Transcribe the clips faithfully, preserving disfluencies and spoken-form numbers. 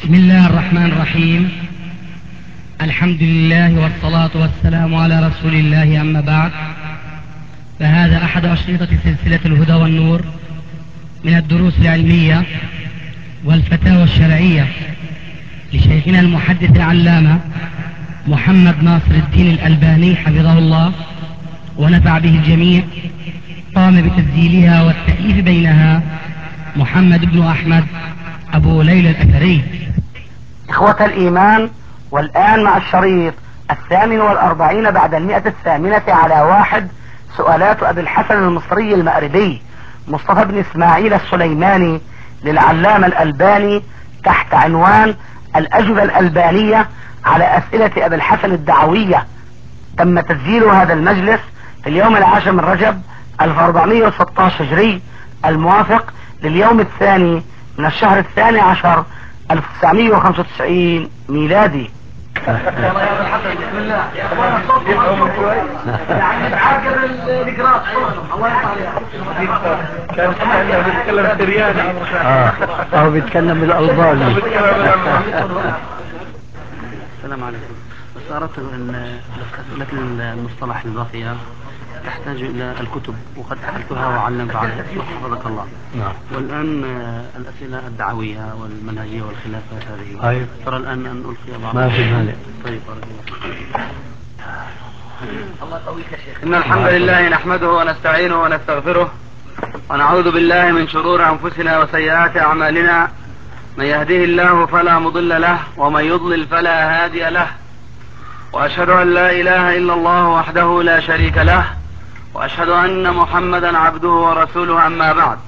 بسم الله الرحمن الرحيم. الحمد لله والصلاة والسلام على رسول الله، أما بعد، فهذا أحد أشرطة سلسلة الهدى والنور من الدروس العلمية والفتاوى الشرعية لشيخنا المحدث العلامة محمد ناصر الدين الألباني حفظه الله ونفع به الجميع. قام بتسجيلها والتأليف بينها محمد بن أحمد أبو ليلى الأثري. إخوة الإيمان، والآن مع الشريط الثامن والأربعين بعد المئة الثامنة على واحد، سؤالات أبي الحسن المصري المأربي مصطفى بن إسماعيل السليماني للعلامة الألباني تحت عنوان الأجوبة الألبانية على أسئلة أبي الحسن الدعوية. تم تسجيل هذا المجلس في اليوم العاشر من رجب ألف وأربعمائة وستة عشر هجري، الموافق لليوم الثاني من الشهر الثاني عشر ألف وتسعمائة وخمسة وتسعين ميلادي. بسم الله يا اخوان، الصوت يعني تعاقب الاقراص. الله يرضى كان احنا بنتكلم سرياني اه او بيتكلم بالالباني. السلام عليكم. بس اردت ان اسئله المصطلح الباقيه تحتاج الى الكتب، وقد حفظتها وعلمت عليها حفظك الله. نعم. والان الاسئله الدعويه والمنهجيه والخلافات هذه. طيب. ترى الان ان القي بعض. ما في مانع. طيب بارك الله يقويك يا شيخ. إن الحمد لله نحمده ونستعينه ونستغفره ونعوذ بالله من شرور أنفسنا وسيئات أعمالنا. من يهده الله فلا مضل له ومن يضلل فلا هادي له، وأشهد أن لا إله إلا الله وحده لا شريك له، وأشهد أن محمدا عبده ورسوله، أما بعد.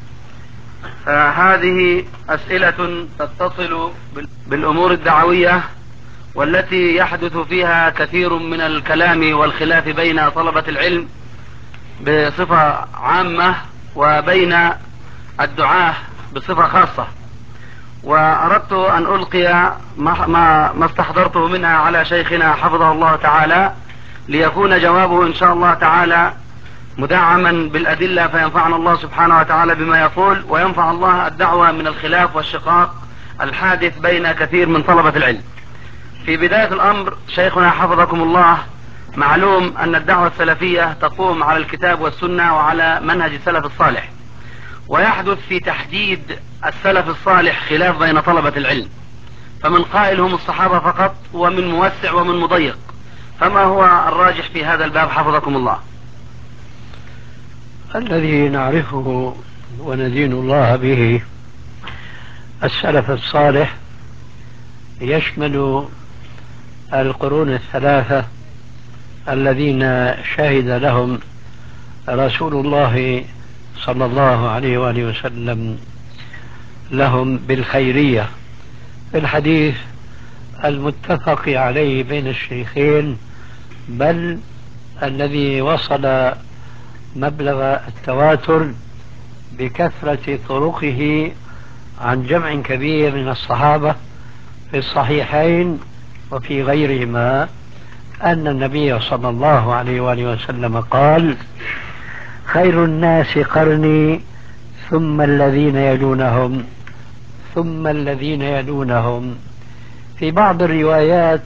فهذه أسئلة تتصل بالأمور الدعوية، والتي يحدث فيها كثير من الكلام والخلاف بين طلبة العلم بصفة عامة وبين الدعاة بصفة خاصة. وأردت أن ألقي ما, ما, ما استحضرته منها على شيخنا حفظه الله تعالى، ليكون جوابه إن شاء الله تعالى مدعما بالأدلة، فينفعنا الله سبحانه وتعالى بما يقول، وينفع الله الدعوة من الخلاف والشقاق الحادث بين كثير من طلبة العلم. في بداية الأمر شيخنا حفظكم الله، معلوم أن الدعوة السلفية تقوم على الكتاب والسنة وعلى منهج السلف الصالح، ويحدث في تحديد السلف الصالح خلاف بين طلبة العلم، فمن قائل هم الصحابة فقط، ومن موسع ومن مضيق. فما هو الراجح في هذا الباب حفظكم الله؟ الذي نعرفه وندين الله به السلف الصالح يشمل القرون الثلاثة الذين شهد لهم رسول الله صلى الله عليه وآله وسلم لهم بالخيرية، في الحديث المتفق عليه بين الشيخين، بل الذي وصل مبلغ التواتر بكثرة طرقه عن جمع كبير من الصحابة في الصحيحين وفي غيرهما، أن النبي صلى الله عليه وآله وسلم قال: خير الناس قرني ثم الذين يلونهم ثم الذين يلونهم. في بعض الروايات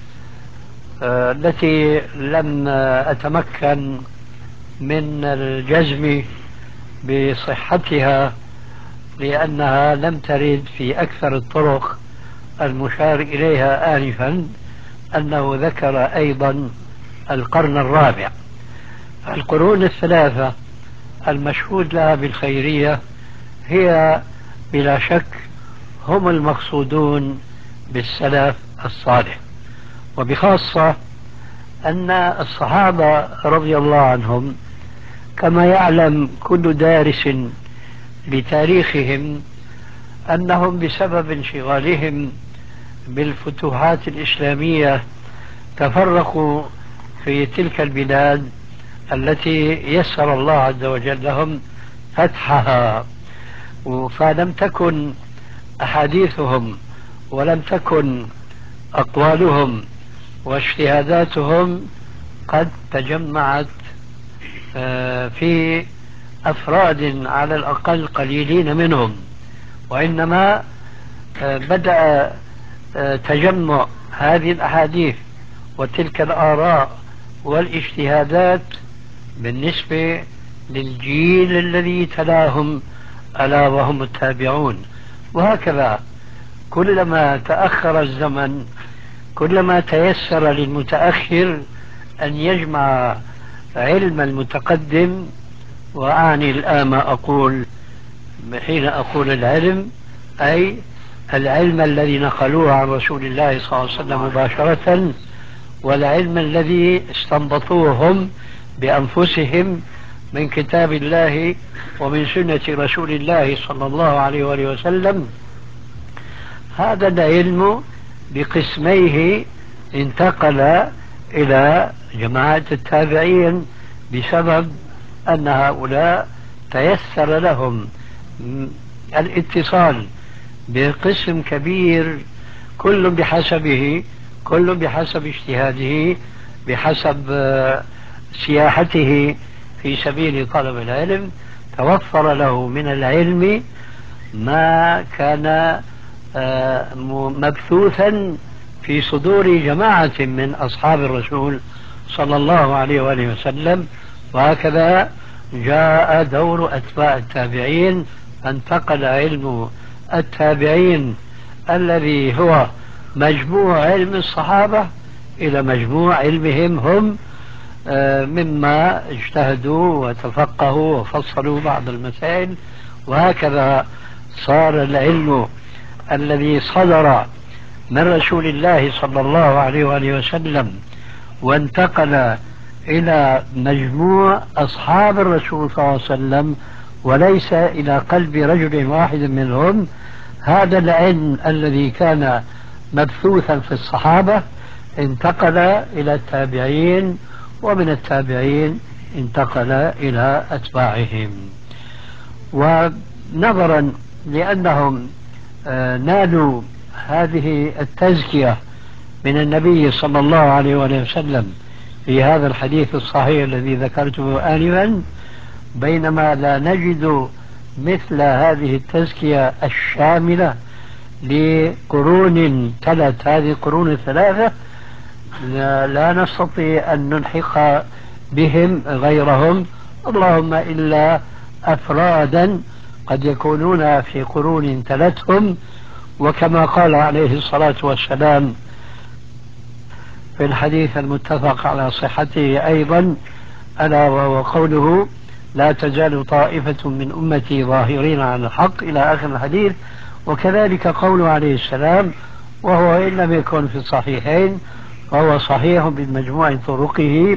التي لم أتمكن من الجزم بصحتها لأنها لم ترد في أكثر الطرق المشار إليها آنفا، أنه ذكر أيضا القرن الرابع. القرون الثلاثة المشهود لها بالخيرية هي بلا شك هم المقصودون بالسلف الصالح، وبخاصة أن الصحابة رضي الله عنهم كما يعلم كل دارس بتاريخهم أنهم بسبب انشغالهم بالفتوحات الإسلامية تفرقوا في تلك البلاد التي يسر الله عز وجل لهم فتحها، فلم تكن أحاديثهم ولم تكن أقوالهم واجتهاداتهم قد تجمعت في أفراد على الأقل قليلين منهم، وإنما بدأ تجمع هذه الأحاديث وتلك الآراء والاجتهادات بالنسبة للجيل الذي تلاهم ألا وهم التابعون. وهكذا كلما تأخر الزمن كلما تيسر للمتأخر أن يجمع علم المتقدم. وأعني الآن ما أقول حين أقول العلم أي العلم الذي نقلوه عن رسول الله صلى الله عليه وسلم مباشرة، والعلم الذي استنبطوه هم بأنفسهم من كتاب الله ومن سنة رسول الله صلى الله عليه وآله وسلم. هذا العلم بقسميه انتقل إلى جماعة التابعين بسبب أن هؤلاء تيسر لهم الاتصال بقسم كبير كل بحسبه، كل بحسب اجتهاده، بحسب سياحته في سبيل طلب العلم. توفر له من العلم ما كان مبثوثا في صدور جماعة من أصحاب الرسول صلى الله عليه وآله وسلم. وهكذا جاء دور أتباع التابعين، فانتقل علم التابعين الذي هو مجموع علم الصحابة إلى مجموع علمهم هم مما اجتهدوا وتفقهوا وفصلوا بعض المسائل. وهكذا صار العلم الذي صدر من رسول الله صلى الله عليه وآله وسلم وانتقل إلى مجموع أصحاب الرسول صلى الله عليه وسلم وليس إلى قلب رجل واحد منهم. هذا العلم الذي كان مبثوثا في الصحابة انتقل إلى التابعين، ومن التابعين انتقل إلى أتباعهم. ونظرا لأنهم نالوا هذه التزكية من النبي صلى الله عليه وسلم في هذا الحديث الصحيح الذي ذكرته آنفا، بينما لا نجد مثل هذه التزكية الشاملة لقرون تلت هذه القرون الثلاثة، لا, لا نستطيع أن نلحق بهم غيرهم، اللهم إلا أفرادا قد يكونون في قرون تلتهم. وكما قال عليه الصلاة والسلام في الحديث المتفق على صحته أيضا، ألا وهو قوله لا تزال طائفة من أمتي ظاهرين على الحق إلى آخر الحديث. وكذلك قوله عليه السلام، وهو إن لم يكن في الصحيحين فهو صحيح بمجموع طرقه،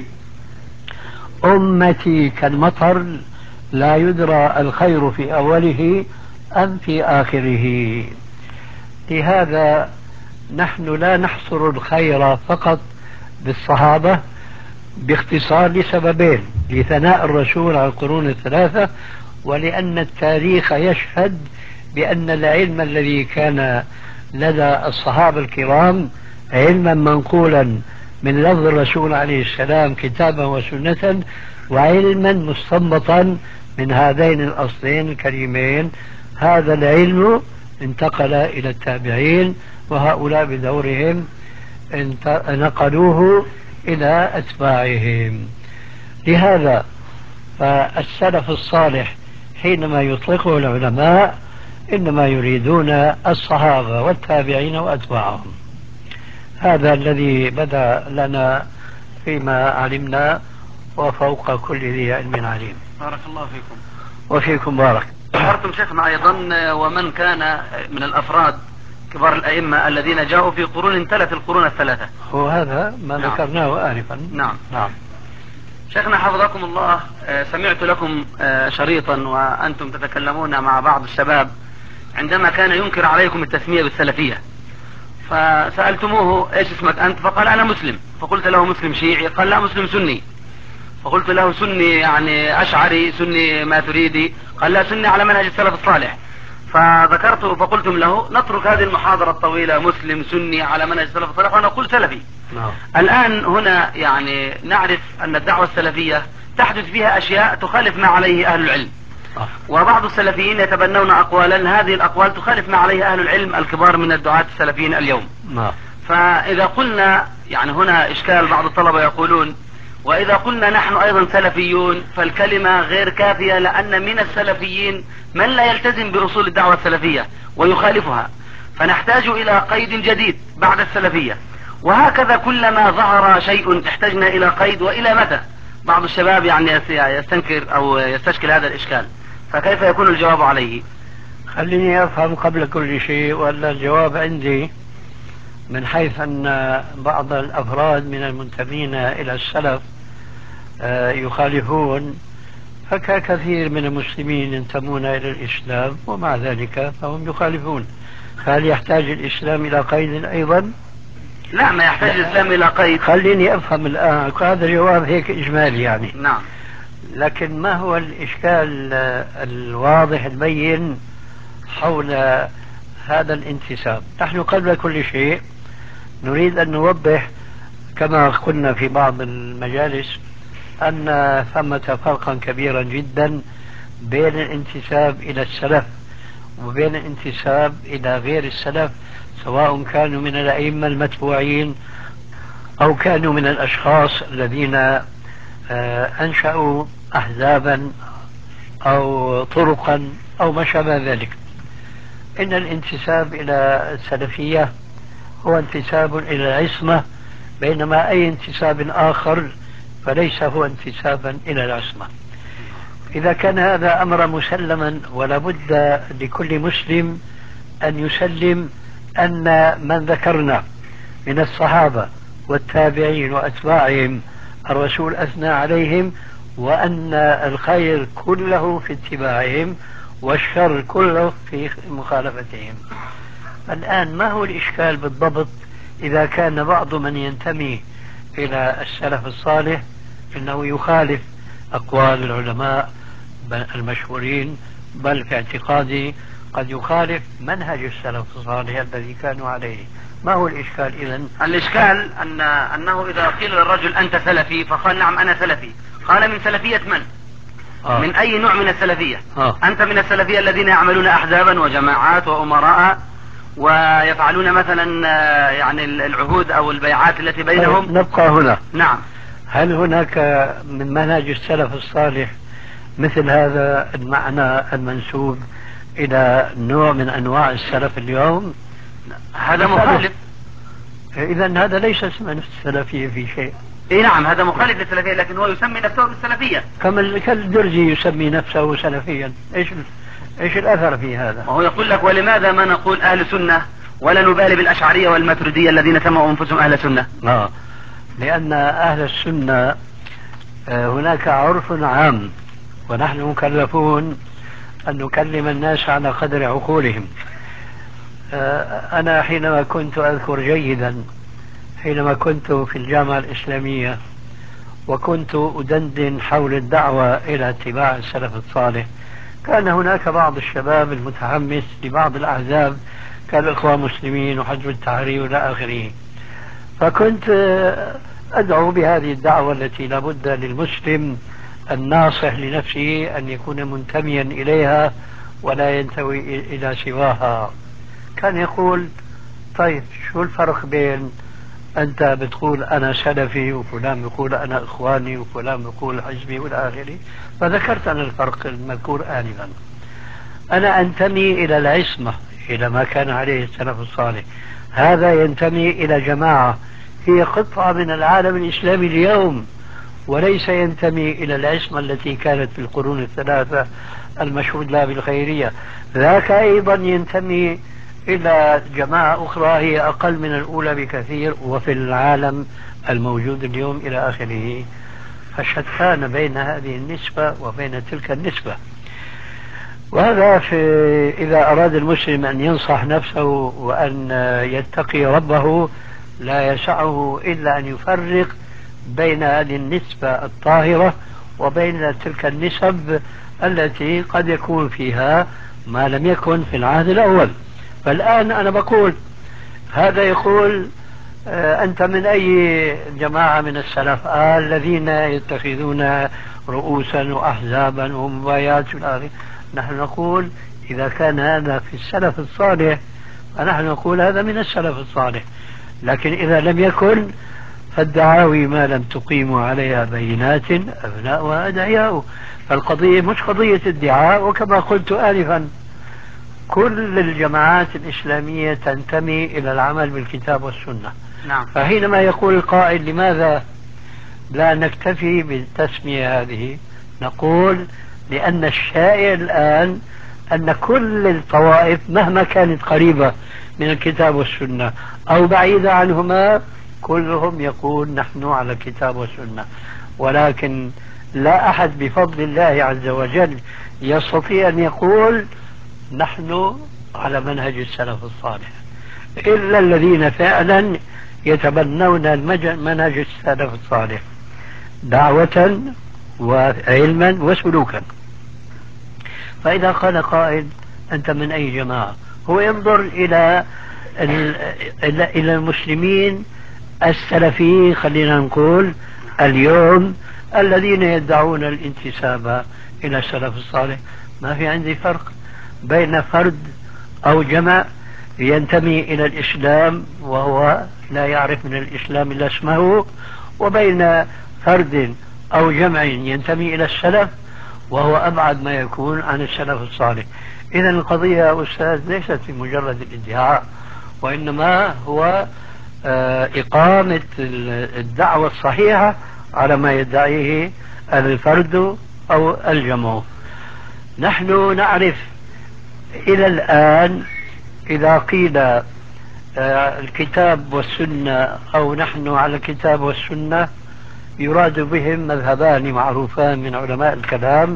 أمتي كالمطر لا يدرى الخير في أوله أم في آخره. لهذا نحن لا نحصر الخير فقط بالصحابة باختصار لسببين: لثناء الرسول على القرون الثلاثة، ولأن التاريخ يشهد بأن العلم الذي كان لدى الصحابة الكرام علما منقولا من لفظ الرسول عليه السلام كتابا وسنة، وعلما مستنبطا من هذين الأصلين الكريمين. هذا العلم انتقل إلى التابعين، وهؤلاء بدورهم نقلوه إلى أتباعهم. لهذا فالسلف الصالح حينما يطلقه العلماء إنما يريدون الصحابة والتابعين وأتباعهم. هذا الذي بدأ لنا فيما علمنا، وفوق كل ذي علم عليم. بارك الله فيكم. وفيكم بارك. ذكرتم شيخنا أيضا ومن كان من الأفراد كبار الأئمة الذين جاءوا في قرون تلت القرون الثلاثة، وهذا ما نعم. ذكرناه آنفا. نعم نعم. شيخنا حفظكم الله، سمعت لكم شريطا وأنتم تتكلمون مع بعض الشباب عندما كان ينكر عليكم التسمية بالسلفية، فسألتموه ايش اسمك أنت؟ فقال أنا مسلم. فقلت له مسلم شيعي؟ قال لا مسلم سني. فقلت له سني يعني أشعري، سني ماتريدي؟ قال لا سني على منهج السلف الصالح. فذكرت فقلتم له نترك هذه المحاضرة الطويلة مسلم سني على منهج السلف الصالح ونقول سلفي. نعم. الآن هنا يعني نعرف أن الدعوة السلفية تحدث فيها أشياء تخالف ما عليه أهل العلم، صح. وبعض السلفيين يتبنون أقوالا هذه الأقوال تخالف ما عليه أهل العلم الكبار من الدعاة السلفيين اليوم. نعم. فإذا قلنا يعني هنا إشكال، بعض الطلبة يقولون وإذا قلنا نحن أيضا سلفيون فالكلمة غير كافية، لأن من السلفيين من لا يلتزم بأصول الدعوة السلفية ويخالفها، فنحتاج إلى قيد جديد بعد السلفية. وهكذا كلما ظهر شيء احتجنا إلى قيد، وإلى متى؟ بعض الشباب يعني يستنكر أو يستشكل هذا الإشكال، فكيف يكون الجواب عليه؟ خليني أفهم قبل كل شيء، ولا الجواب عندي من حيث أن بعض الأفراد من المنتمين إلى السلف يخالفون، فكثير من المسلمين ينتمون إلى الإسلام ومع ذلك فهم يخالفون. هل يحتاج الإسلام إلى قيد أيضا؟ لا، ما يحتاج الإسلام إلى قيد. خليني أفهم الآن، هذا الجواب هيك إجمالي يعني. نعم. لكن ما هو الإشكال الواضح البين حول هذا الانتساب؟ نحن قبل كل شيء نريد أن نوضح كما قلنا في بعض المجالس أن ثمة فرقا كبيرا جدا بين الانتساب إلى السلف وبين الانتساب إلى غير السلف، سواء كانوا من الأئمة المتبوعين أو كانوا من الأشخاص الذين أنشأوا أحزابا أو طرقا أو ما شابه ذلك. إن الانتساب إلى السلفية هو انتساب إلى العصمة، بينما أي انتساب آخر فليس هو انتسابا إلى العصمة. إذا كان هذا أمر مسلما، ولا بد لكل مسلم أن يسلم أن من ذكرنا من الصحابة والتابعين وأتباعهم الرسول أثنى عليهم، وأن الخير كله في اتباعهم والشر كله في مخالفتهم. الآن ما هو الإشكال بالضبط إذا كان بعض من ينتمي إلى السلف الصالح إنه يخالف أقوال العلماء المشهورين، بل في اعتقادي قد يخالف منهج السلف الصالح الذي كانوا عليه؟ ما هو الإشكال إذن؟ الإشكال أن أنه إذا قيل للرجل أنت سلفي فقال نعم أنا سلفي، قال من سلفية من؟ آه. من أي نوع من السلفية؟ آه. أنت من السلفية الذين يعملون أحزابا وجماعات وأمراء ويفعلون مثلا يعني العهود أو البيعات التي بينهم. طيب نبقى هنا. نعم. هل هناك من منهج السلف الصالح مثل هذا المعنى المنسوب إلى نوع من أنواع السلف اليوم؟ هذا مخالف. إذن هذا ليس اسم السلفية في شيء. اي نعم، هذا مخالف للسلفية، لكن هو يسمي نفسه بالسلفية كما كالدرزي يسمي نفسه سلفيا. ايش ايش الاثر في هذا؟ وهو يقول لك ولماذا ما نقول اهل سنة ولا نبالي بالاشعرية والماتريدية الذين سموا انفسهم اهل سنة؟ اه لان اهل السنة هناك عرف عام، ونحن مكلفون ان نكلم الناس على قدر عقولهم. انا حينما كنت اذكر جيدا حينما كنت في الجامعة الإسلامية وكنت أدندن حول الدعوة إلى اتباع السلف الصالح، كان هناك بعض الشباب المتحمس لبعض الأحزاب كالإخوان المسلمين وحزب التحرير وإلى آخره، فكنت أدعو بهذه الدعوة التي لابد للمسلم الناصح لنفسه أن يكون منتميا إليها ولا ينتوي إلى سواها. كان يقول طيب شو الفرق بين أنت بتقول أنا سلفي وفلان بيقول أنا إخواني وفلان بيقول حزبي والى آخره؟ فذكرت أنا الفرق المذكور آنفا. أنا أنتمي إلى العصمة، إلى ما كان عليه السلف الصالح، هذا ينتمي إلى جماعة هي قطعة من العالم الإسلامي اليوم، وليس ينتمي إلى العصمة التي كانت في القرون الثلاثة المشهود لها بالخيرية. ذاك أيضا ينتمي إلى جماعة أخرى هي أقل من الأولى بكثير وفي العالم الموجود اليوم إلى آخره. فشتان بين هذه النسبة وبين تلك النسبة. وهذا في إذا أراد المسلم أن ينصح نفسه وأن يتقي ربه لا يسعه إلا أن يفرق بين هذه النسبة الطاهرة وبين تلك النسب التي قد يكون فيها ما لم يكن في العهد الأول. فالآن أنا بقول هذا يقول أنت من أي جماعة من السلف؟ آه الذين يتخذون رؤوسا وأحزابا ومبايات في الآخر. نحن نقول إذا كان هذا في السلف الصالح فنحن نقول هذا من السلف الصالح، لكن إذا لم يكن فالدعاوي ما لم تقيموا عليها بينات أبناؤها أدعياء. فالقضية مش قضية ادعاء، وكما قلت آنفا كل الجماعات الإسلامية تنتمي إلى العمل بالكتاب والسنة. نعم. فحينما يقول القائل لماذا لا نكتفي بالتسمية هذه، نقول لأن الشائع الآن أن كل الطوائف مهما كانت قريبة من الكتاب والسنة أو بعيدة عنهما كلهم يقول نحن على الكتاب والسنة، ولكن لا أحد بفضل الله عز وجل يستطيع أن يقول نحن على منهج السلف الصالح إلا الذين فعلا يتبنون منهج السلف الصالح دعوة وعلما وسلوكا. فإذا قال قائل أنت من أي جماعة، هو ينظر إلى إلى المسلمين السلفيين خلينا نقول اليوم الذين يدعون الانتساب إلى السلف الصالح. ما في عندي فرق بين فرد أو جمع ينتمي إلى الإسلام وهو لا يعرف من الإسلام إلا اسمه، وبين فرد أو جمع ينتمي إلى السلف وهو أبعد ما يكون عن السلف الصالح. إذا القضية يا أستاذ ليست في مجرد الادعاء، وإنما هو إقامة الدعوة الصحيحة على ما يدعيه الفرد أو الجمع. نحن نعرف إلى الآن إذا قيل الكتاب والسنة أو نحن على الكتاب والسنة يراد بهم مذهبان معروفان من علماء الكلام،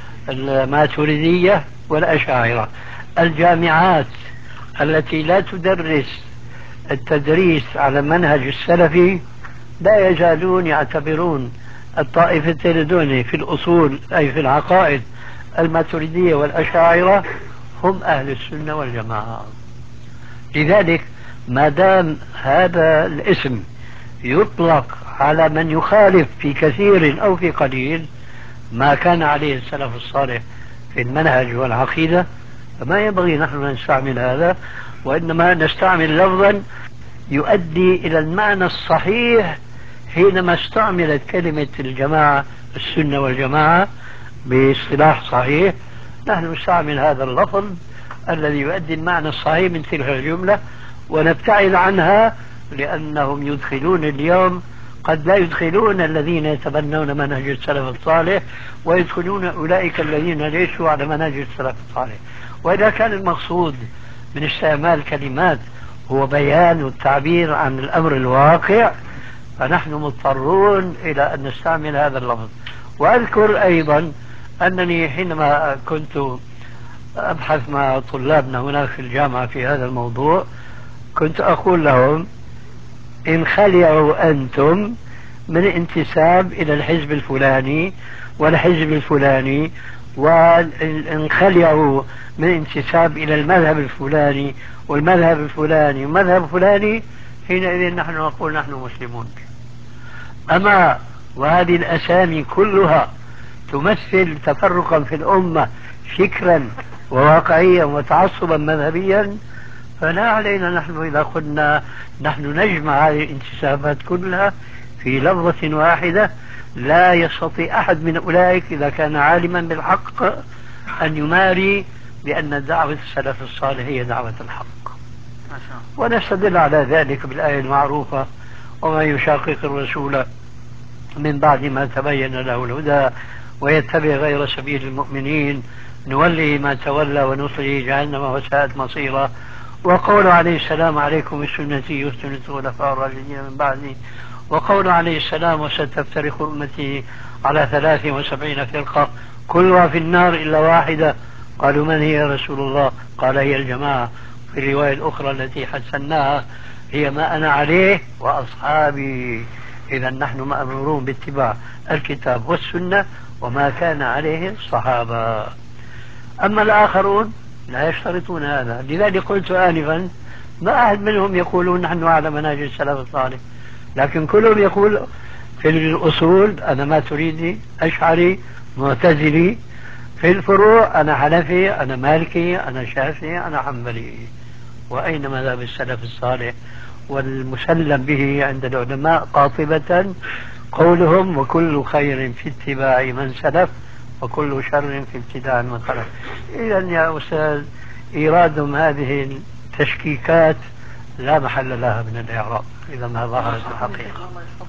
الماتريدية والأشاعرة. الجامعات التي لا تدرس التدريس على منهج السلفي لا يزالون يعتبرون الطائفتين دون في الأصول أي في العقائد الماتريدية والأشاعرة هم أهل السنة والجماعة. لذلك ما دام هذا الاسم يطلق على من يخالف في كثير أو في قليل ما كان عليه السلف الصالح في المنهج والعقيدة، فما ينبغي نحن نستعمل هذا، وإنما نستعمل لفظا يؤدي إلى المعنى الصحيح. حينما استعملت كلمة الجماعة السنة والجماعة باصطلاح صحيح نحن نستعمل هذا اللفظ الذي يؤدي المعنى الصحيح من تلك الجملة ونبتعد عنها، لأنهم يدخلون اليوم قد لا يدخلون الذين يتبنون منهج السلف الصالح ويدخلون أولئك الذين ليسوا على منهج السلف الصالح. وإذا كان المقصود من استعمال كلمات هو بيان والتعبير عن الأمر الواقع فنحن مضطرون إلى أن نستعمل هذا اللفظ. وأذكر أيضا أنني حينما كنت أبحث مع طلابنا هناك في الجامعة في هذا الموضوع كنت أقول لهم إن خلعوا أنتم من انتساب إلى الحزب الفلاني والحزب الفلاني، وإن خلعوا من انتساب إلى المذهب الفلاني والمذهب الفلاني والمذهب الفلاني، حينئذ نحن نقول نحن مسلمون. أما وهذه الأسامي كلها تمثل تفرقا في الأمة فكرا وواقعيا وتعصبا مذهبيا، فلا علينا نحن إذا قلنا نحن نجمع هذه الانتسابات كلها في لفظة واحدة. لا يستطيع أحد من أولئك إذا كان عالما بالحق أن يماري بأن دعوة السلف الصالح هي دعوة الحق. ونستدل على ذلك بالآية المعروفة وما يشاقق الرسول من بعد ما تبين له الهدى ويتبع غير سبيل المؤمنين نوليه ما تولى ونصله جهنم وساءت مصيرا. وقول عليه السلام عليكم بسنتي وسنة الخلفاء الراشدين من بعدي. وقول عليه السلام وستفترق أمتي على ثلاث وسبعين فرقة كلها في النار إلا واحدة. قالوا من هي يا رسول الله؟ قال هي الجماعة. في الرواية الأخرى التي حسناها هي ما أنا عليه وأصحابي. إذا نحن مأمورون باتباع الكتاب والسنة وما كان عليه الصحابة. أما الآخرون لا يشترطون هذا. لذلك قلت آنفا ما أحد منهم يقولون نحن على منهج السلف الصالح، لكن كلهم يقول في الأصول أنا ماتريدي أشعري معتزلي، في الفروع أنا حنفي أنا مالكي أنا شافعي أنا حنبلي. وأين مذهب السلف الصالح والمسلم به عند العلماء قاطبة قولهم وكل خير في اتباع من سلف وكل شر في ابتداع من خلف. إذا يا أستاذ إيرادهم هذه التشكيكات لا محل لها من الإعراب إذا ما ظهرت الحقيقة.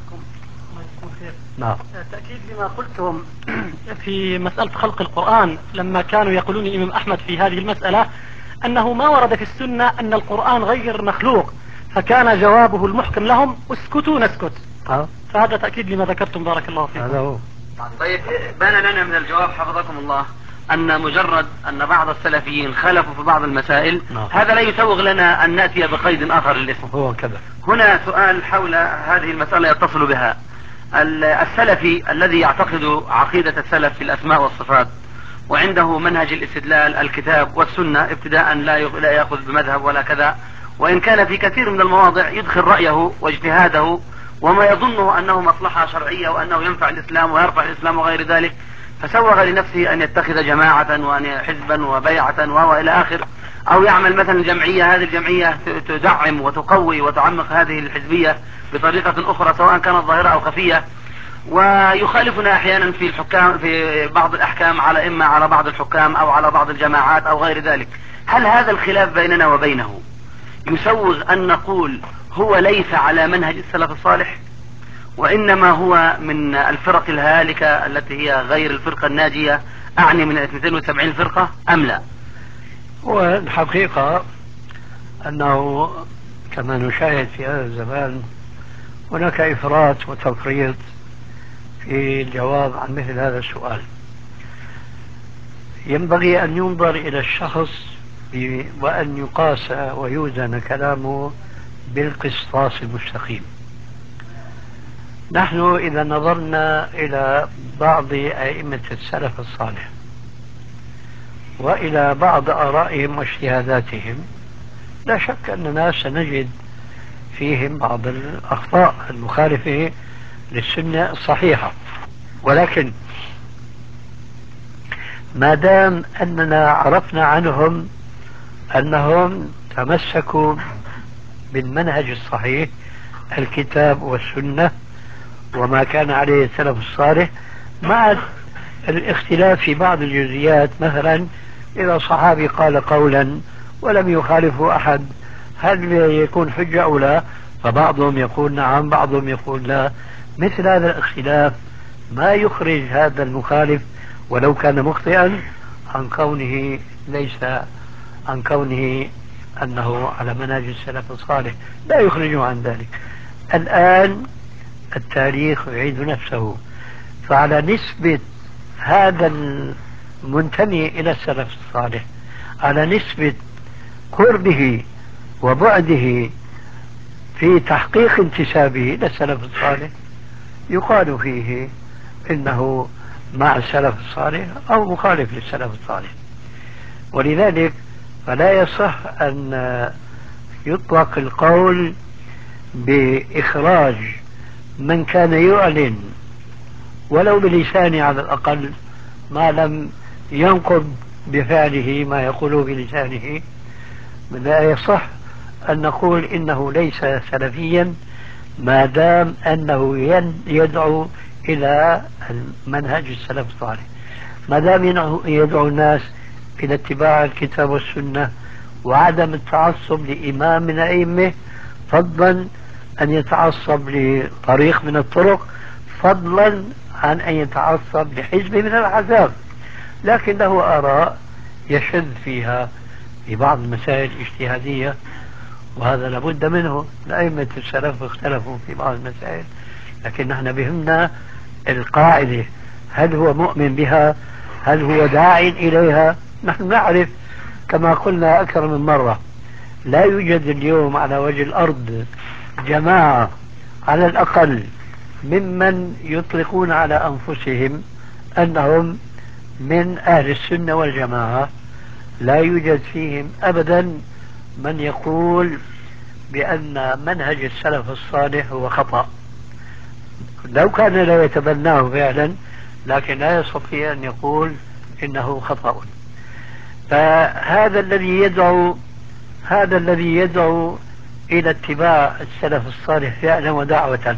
نعم. تأكيد لما قلتم في مسألة خلق القرآن، لما كانوا يقولون الإمام أحمد في هذه المسألة أنه ما ورد في السنة أن القرآن غير مخلوق، فكان جوابه المحكم لهم اسكتوا نسكت. أه؟ فهذا تأكيد لما ذكرتم بارك الله فيكم. هذا هو. طيب بان لنا من الجواب حفظكم الله أن مجرد أن بعض السلفيين خالفوا في بعض المسائل نعم. هذا لا يسوغ لنا أن نأتي بقيد آخر للاسم. هو كذا. هنا سؤال حول هذه المسألة يتصل بها. السلفي الذي يعتقد عقيدة السلف في الأسماء والصفات وعنده منهج الاستدلال الكتاب والسنة ابتداء لا يأخذ بمذهب ولا كذا، وإن كان في كثير من المواضع يدخل رأيه واجتهاده وما يظنه أنه مصلحة شرعية وأنه ينفع الإسلام ويرفع الإسلام وغير ذلك، فسوغ لنفسه أن يتخذ جماعة وأن حزبا وبيعة وإلى آخر، أو يعمل مثلا جمعية، هذه الجمعية تدعم وتقوي وتعمق هذه الحزبية بطريقة أخرى سواء كانت ظاهرة أو خفية، ويخالفنا أحيانا في الحكام في بعض الأحكام على إما على بعض الحكام أو على بعض الجماعات أو غير ذلك. هل هذا الخلاف بيننا وبينه يسوغ أن نقول هو ليس على منهج السلف الصالح وإنما هو من الفرق الهالكة التي هي غير الفرقة الناجية، أعني من اثنتين وسبعين فرقة أم لا؟ والحقيقة أنه كما نشاهد في هذا الزمان هناك إفراط وتفريط في الجواب عن مثل هذا السؤال. ينبغي أن ينظر إلى الشخص وأن يقاس ويوزن كلامه بالقسطاس المستقيم. نحن إذا نظرنا إلى بعض أئمة السلف الصالح وإلى بعض آرائهم واجتهاداتهم لا شك أننا سنجد فيهم بعض الأخطاء المخالفة للسنة الصحيحة، ولكن ما دام أننا عرفنا عنهم أنهم تمسكوا بالمنهج الصحيح الكتاب والسنة وما كان عليه السلف الصالح مع الاختلاف في بعض الجزئيات، مثلا إذا صحابي قال قولا ولم يخالفه أحد هل يكون حجة أو لا؟ فبعضهم يقول نعم بعضهم يقول لا. مثل هذا الاختلاف ما يخرج هذا المخالف ولو كان مخطئا عن كونه ليس عن كونه أنه على منهج السلف الصالح، لا يخرجه عن ذلك. الآن التاريخ يعيد نفسه، فعلى نسبة هذا المنتمي إلى السلف الصالح على نسبة قربه وبعده في تحقيق انتسابه إلى السلف الصالح يقال فيه إنه مع السلف الصالح أو مخالف للسلف الصالح. ولذلك فلا يصح أن يطلق القول بإخراج من كان يعلن ولو بلسانه على الأقل ما لم ينقض بفعله ما يقوله بلسانه. لا يصح أن نقول إنه ليس سلفيا ما دام أنه يدعو إلى منهج السلف الصالح، ما دام يدعو الناس إلى اتباع الكتاب والسنة وعدم التعصب لإمام من أئمة، فضلا أن يتعصب لطريق من الطرق، فضلا عن أن يتعصب لحزب من الأحزاب، لكن له آراء يشذ فيها في بعض المسائل الاجتهادية وهذا لابد منه. الأئمة السلف اختلفوا في بعض المسائل، لكن نحن بهمنا القاعدة، هل هو مؤمن بها؟ هل هو داع إليها؟ نحن نعرف كما قلنا أكثر من مرة لا يوجد اليوم على وجه الأرض جماعة على الأقل ممن يطلقون على أنفسهم أنهم من أهل السنة والجماعة لا يوجد فيهم أبدا من يقول بأن منهج السلف الصالح هو خطأ، لو كان لا يتبناه فعلا، لكن لا يستطيع أن يقول إنه خطأ. فهذا الذي يدعو هذا الذي يدعو إلى اتباع السلف الصالح فعلا ودعوة،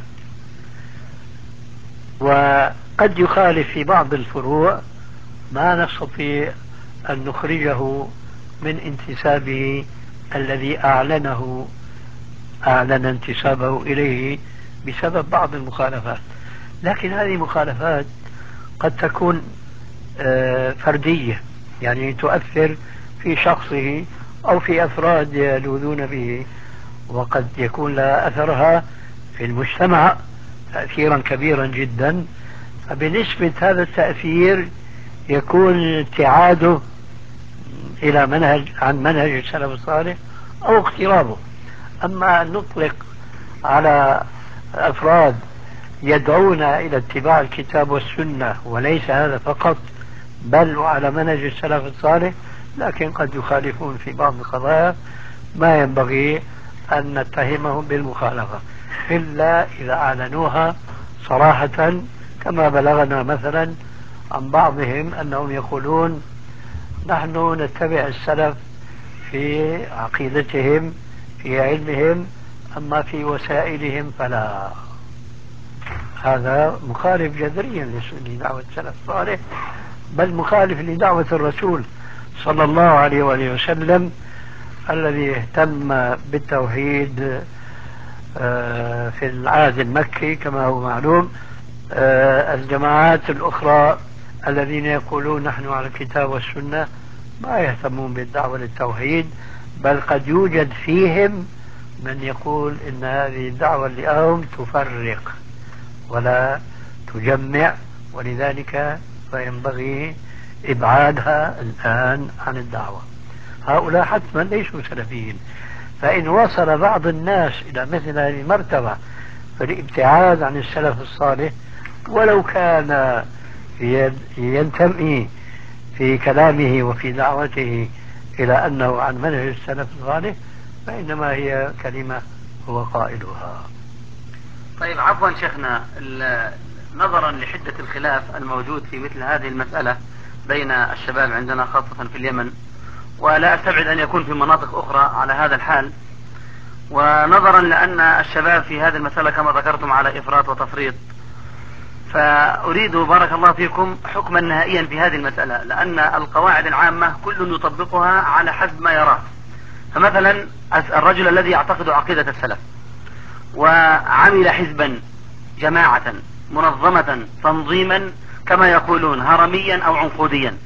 وقد يخالف في بعض الفروع ما نستطيع أن نخرجه من انتسابه الذي أعلنه أعلن انتسابه إليه بسبب بعض المخالفات. لكن هذه المخالفات قد تكون فردية، يعني تؤثر في شخصه أو في أفراد يلوذون به، وقد يكون لها أثرها في المجتمع تأثيرا كبيرا جدا. فبنسبة هذا التأثير يكون ابتعاده إلى منهج عن منهج السلف الصالح أو اقترابه. أما أن نطلق على أفراد يدعون إلى اتباع الكتاب والسنة وليس هذا فقط، بل وعلى منهج السلف الصالح، لكن قد يخالفون في بعض القضايا، ما ينبغي أن نتهمهم بالمخالفة إلا إذا أعلنوها صراحة، كما بلغنا مثلا عن بعضهم أنهم يقولون نحن نتبع السلف في عقيدتهم في علمهم، أما في وسائلهم فلا. هذا مخالف جذريا لدعوة السلف الصالح، بل مخالف لدعوة الرسول صلى الله عليه وآله وسلم الذي اهتم بالتوحيد في العهد المكي كما هو معلوم. الجماعات الأخرى الذين يقولون نحن على الكتاب والسنة ما يهتمون بالدعوة للتوحيد، بل قد يوجد فيهم من يقول إن هذه الدعوة اليوم تفرق ولا تجمع، ولذلك فينبغي إبعادها الآن عن الدعوة. هؤلاء حتما ليسوا سلفيين، فإن وصل بعض الناس إلى مثل هذه المرتبة فالابتعاد عن السلف الصالح، ولو كان ينتمي في كلامه وفي دعوته إلى أنه عن منهج السلف الصالح، فإنما هي كلمة هو قائلها. طيب عفوا شيخنا، نظرا لحدة الخلاف الموجود في مثل هذه المسألة بين الشباب عندنا خاصة في اليمن، ولا أستبعد أن يكون في مناطق أخرى على هذا الحال، ونظرا لأن الشباب في هذه المسألة كما ذكرتم على إفراط وتفريط، فأريد بارك الله فيكم حكما نهائيا في هذه المسألة، لأن القواعد العامة كل يطبقها على حسب ما يراه. فمثلا الرجل الذي يعتقد عقيدة السلف وعمل حزبا جماعة منظمة تنظيما كما يقولون هرميا أو عنقوديا،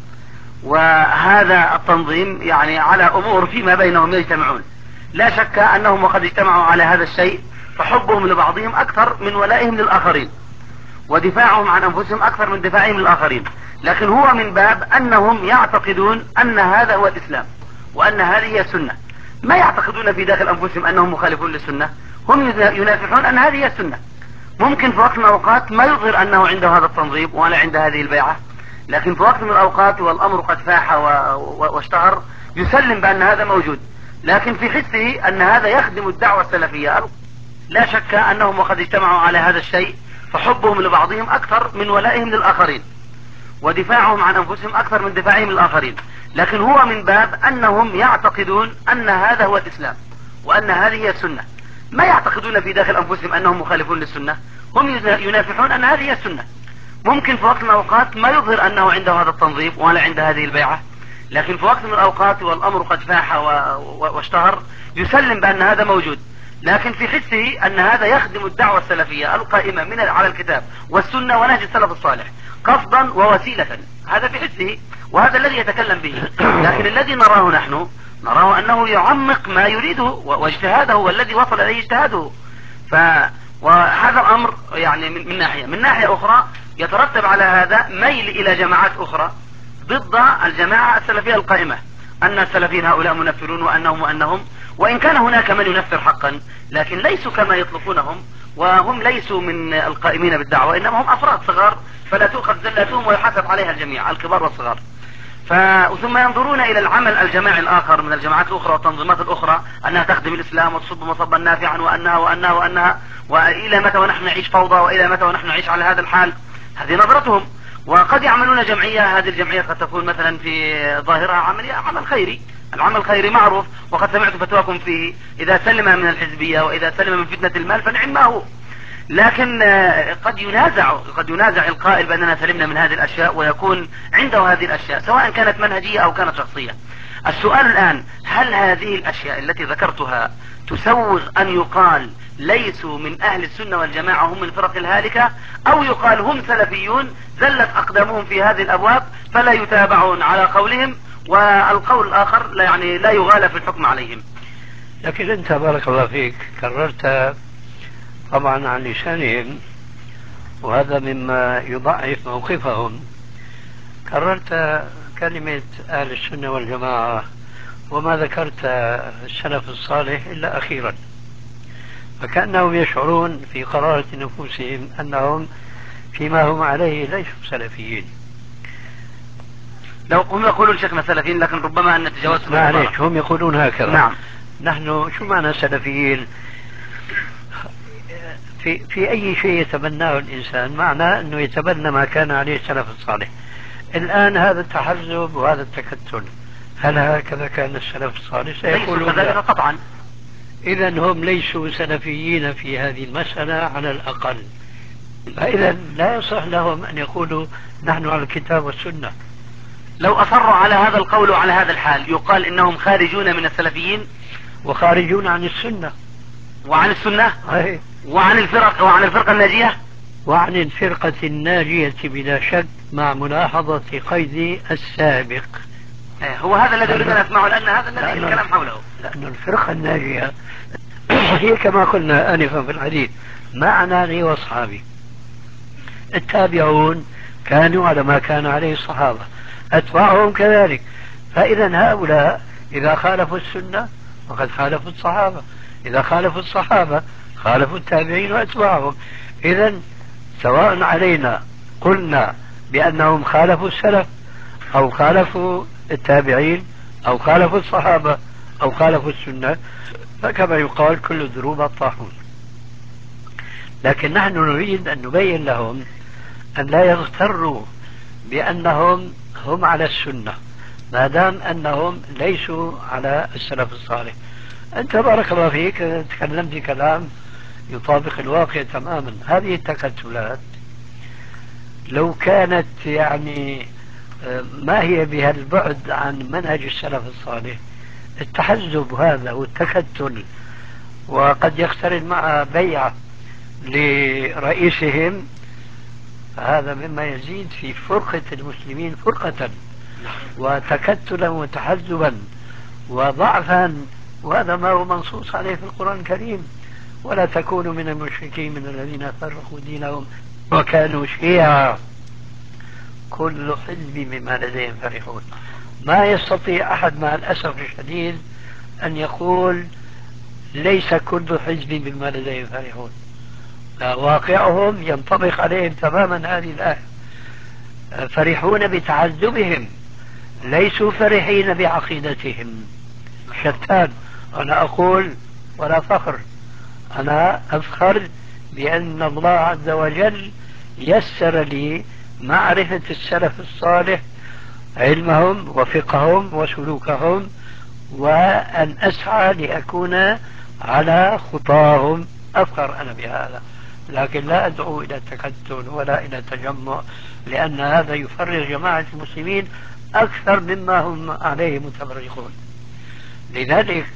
وهذا التنظيم يعني على أمور فيما بينهم يجتمعون، لا شك أنهم وقد اجتمعوا على هذا الشيء فحبهم لبعضهم أكثر من ولائهم للآخرين، ودفاعهم عن أنفسهم أكثر من دفاعهم للآخرين، لكن هو من باب أنهم يعتقدون أن هذا هو الإسلام وأن هذه هي السنة، ما يعتقدون في داخل أنفسهم أنهم مخالفون للسنة، هم ينافحون أن هذه هي السنة. ممكن في وقت من الأوقات ما يظهر أنه عنده هذا التنظيم ولا عنده هذه البيعة، لكن في وقت من الأوقات والأمر قد فاح واشتهر يسلم بأن هذا موجود، لكن في حسه أن هذا يخدم الدعوة السلفية. لا شك أنهم وقد اجتمعوا على هذا الشيء فحبهم لبعضهم أكثر من ولائهم للآخرين، ودفاعهم عن أنفسهم أكثر من دفاعهم للآخرين، لكن هو من باب أنهم يعتقدون أن هذا هو الإسلام وأن هذه هي السنة، ما يعتقدون في داخل أنفسهم أنهم مخالفون للسنة، هم ينافحون أن هذه هي السنة. ممكن في وقت من الأوقات ما يظهر أنه عنده هذا التنظيم ولا عنده هذه البيعة، لكن في وقت من الأوقات والأمر قد فاح واشتهر يسلم بأن هذا موجود، لكن في حسه أن هذا يخدم الدعوة السلفية القائمة من على الكتاب والسنة ونهج السلف الصالح قصدا ووسيلة، هذا في حسه وهذا الذي يتكلم به. لكن الذي نراه نحن نراه أنه يعمق ما يريده واجتهاده والذي وصل إليه اجتهاده. ف وهذا الأمر يعني من ناحية من ناحية أخرى يترتب على هذا ميل إلى جماعات أخرى ضد الجماعة السلفية القائمة، أن السلفيين هؤلاء منفرون وأنهم وأنهم وإن كان هناك من ينفر حقا، لكن ليسوا كما يطلقونهم، وهم ليسوا من القائمين بالدعوة، إنما هم أفراد صغار فلا تؤخذ زلاتهم ويحاسب عليها الجميع الكبار والصغار. ف... ثم ينظرون إلى العمل الجماعي الآخر من الجماعات الأخرى والتنظيمات الأخرى أنها تخدم الإسلام وتصب مصبا نافعا وأنها وأنها وأنها وإلى متى ونحن نعيش فوضى وإلى متى ونحن نعيش على هذا الحال. هذه نظرتهم. وقد يعملون جمعية، هذه الجمعية قد تكون مثلا في ظاهرها عملية عمل خيري، العمل الخيري معروف وقد سمعت فتواكم فيه، إذا سلم من الحزبية وإذا سلم من فتنة المال فنعم ما هو. لكن قد ينازع قد ينازع القائل بأننا سلمنا من هذه الأشياء ويكون عنده هذه الأشياء سواء كانت منهجية أو كانت شخصية. السؤال الآن، هل هذه الأشياء التي ذكرتها تسوغ أن يقال ليسوا من أهل السنة والجماعة، هم من الفرق الهالكة، أو يقال هم سلفيون زلت أقدامهم في هذه الأبواب فلا يتابعون على قولهم، والقول الآخر لا يعني لا يغالى في الحكم عليهم؟ لكن أنت بارك الله فيك كررت طبعا عن لسانهم، وهذا مما يضعف موقفهم. كررت كلمة أهل السنة والجماعة وما ذكرت السلف الصالح إلا أخيرا، فكأنهم يشعرون في قرارة نفوسهم أنهم فيما هم عليه ليسوا سلفيين. لو هم يقولون شيخنا سلفيين، لكن ربما أن نتجاوز. معليش، هم يقولون هكذا. نعم. نحن شو معنى سلفيين؟ في, في أي شيء يتبناه الإنسان معناه أنه يتبنى ما كان عليه السلف الصالح. الآن هذا التحزب وهذا التكتل، هل هكذا كان السلف الصالح؟ سيقولون لا قطعا. إذا هم ليسوا سلفيين في هذه المسألة على الأقل، فإذا لا يصح لهم أن يقولوا نحن على الكتاب والسنة. لو أصروا على هذا القول وعلى هذا الحال يقال إنهم خارجون من السلفيين وخارجون عن السنة وعن السنة أي. وعن الفرق وعن الفرقة الناجية وعن الفرقة الناجية بلا شك، مع ملاحظة قيد السابق. هو هذا الذي أريد أن أسمعه، لأن هذا الذي الكلام حوله. لأن الفرقة الناجية هي كما قلنا آنفا في الحديث معنى لي وأصحابي. التابعون كانوا على ما كان عليه الصحابة، أتباعهم كذلك. فإذا هؤلاء إذا خالفوا السنة فقد خالفوا الصحابة، إذا خالفوا الصحابة خالفوا التابعين وأتباعهم. إذا سواء علينا قلنا بأنهم خالفوا السلف أو خالفوا التابعين أو خالفوا الصحابة أو خالفوا السنة، فكما يقال كل ضروب الطاحون. لكن نحن نريد أن نبين لهم أن لا يغتروا بأنهم هم على السنة ما دام أنهم ليسوا على السلف الصالح. أنت بارك الله فيك تكلمت كلام يطابق الواقع تماما. هذه التكتلات لو كانت يعني ما هي بها البعد عن منهج السلف الصالح، التحزب هذا والتكتل، وقد يقترن مع بيعة لرئيسهم، هذا مما يزيد في فرقة المسلمين فرقة وتكتلا وتحزبا وضعفا، وهذا ما هو منصوص عليه في القرآن الكريم: ولا تكونوا من المشركين من الذين فرقوا دينهم وكانوا شيعا كل حزب بما لديهم فرحون. ما يستطيع أحد مع الأسف الشديد أن يقول ليس كل حزب بما لديهم فرحون. واقعهم ينطبق عليهم تماما هذه الآية. فرحون بتعذبهم، ليسوا فرحين بعقيدتهم. شتان. أنا أقول ولا فخر، أنا أفخر بأن الله عز وجل يسر لي معرفة السلف الصالح، علمهم وفقههم وسلوكهم، وأن أسعى لأكون على خطاهم. أفخر أنا بهذا، لكن لا أدعو إلى التكتل ولا إلى التجمع، لأن هذا يفرغ جماعة المسلمين أكثر مما هم عليه متفرقون. لذلك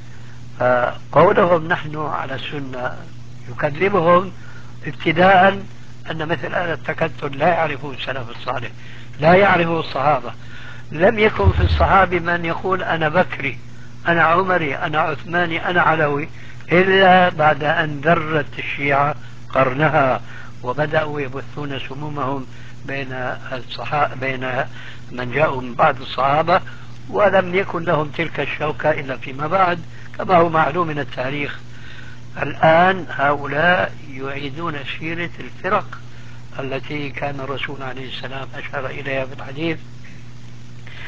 قولهم نحن على السنة يكذبهم ابتداء أن مثل هذا التكتل لا يعرفه السلف الصالح، لا يعرفه الصحابة. لم يكن في الصحابة من يقول أنا بكري، أنا عمري، أنا عثماني، أنا علوي، إلا بعد أن ذرت الشيعة قرنها وبدأوا يبثون سمومهم بين الصحابة، بين من جاءوا من بعد الصحابة، ولم يكن لهم تلك الشوكة إلا فيما بعد كما هو معلوم من التاريخ. الآن هؤلاء يعيدون سيرة الفرق التي كان الرسول عليه السلام أشار إليها في الحديث: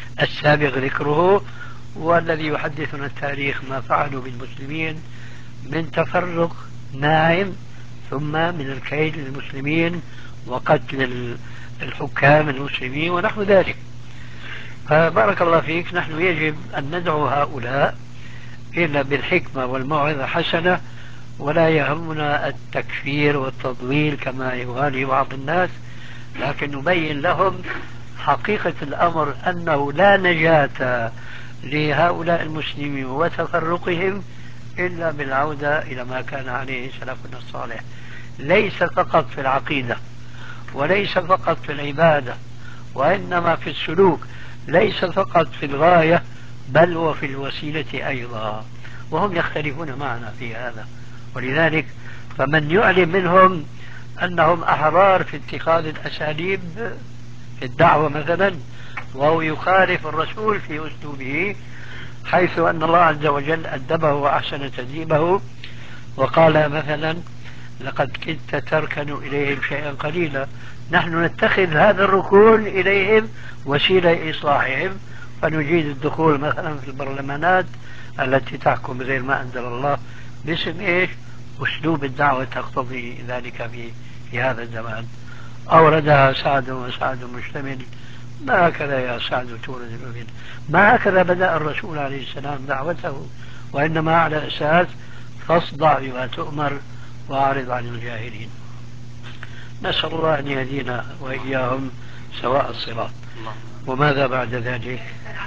السابق ذكره، والذي يحدثنا التاريخ ما فعلوا بالمسلمين من تفرق ناعم، ثم من الكيد للمسلمين وقتل الحكام المسلمين ونحو ذلك. فبارك الله فيك، نحن يجب أن ندعو هؤلاء إلا بالحكمة والموعظة حسنة، ولا يهمنا التكفير والتضليل كما يغالي بعض الناس، لكن نبين لهم حقيقة الأمر أنه لا نجاة لهؤلاء المسلمين وتفرقهم إلا بالعودة إلى ما كان عليه سلفنا الصالح، ليس فقط في العقيدة وليس فقط في العبادة، وإنما في السلوك، ليس فقط في الغاية بل وفي الوسيلة أيضا، وهم يختلفون معنا في هذا. ولذلك فمن يعلم منهم أنهم أحرار في اتخاذ الأساليب في الدعوة مثلا، وهو يخالف الرسول في أسلوبه، حيث أن الله عز وجل أدبه وأحسن تدريبه وقال مثلا لقد كدت تركن إليهم شيئا قليلا، نحن نتخذ هذا الركون إليهم وسيلة إصلاحهم، فنجيد الدخول مثلا في البرلمانات التي تحكم بغير ما أنزل الله باسم إيش؟ أسلوب الدعوة تقتضي ذلك في, في هذا الزمان. أوردها سعد وسعد مشتمل، ما هكذا يا سعد تورد الأمين، ما هكذا بدأ الرسول عليه السلام دعوته، وإنما على أساس فاصدع بما تؤمر وأعرض عن الجاهلين. نسأل الله أن يهدينا وإياهم سواء الصراط. وماذا بعد ذلك؟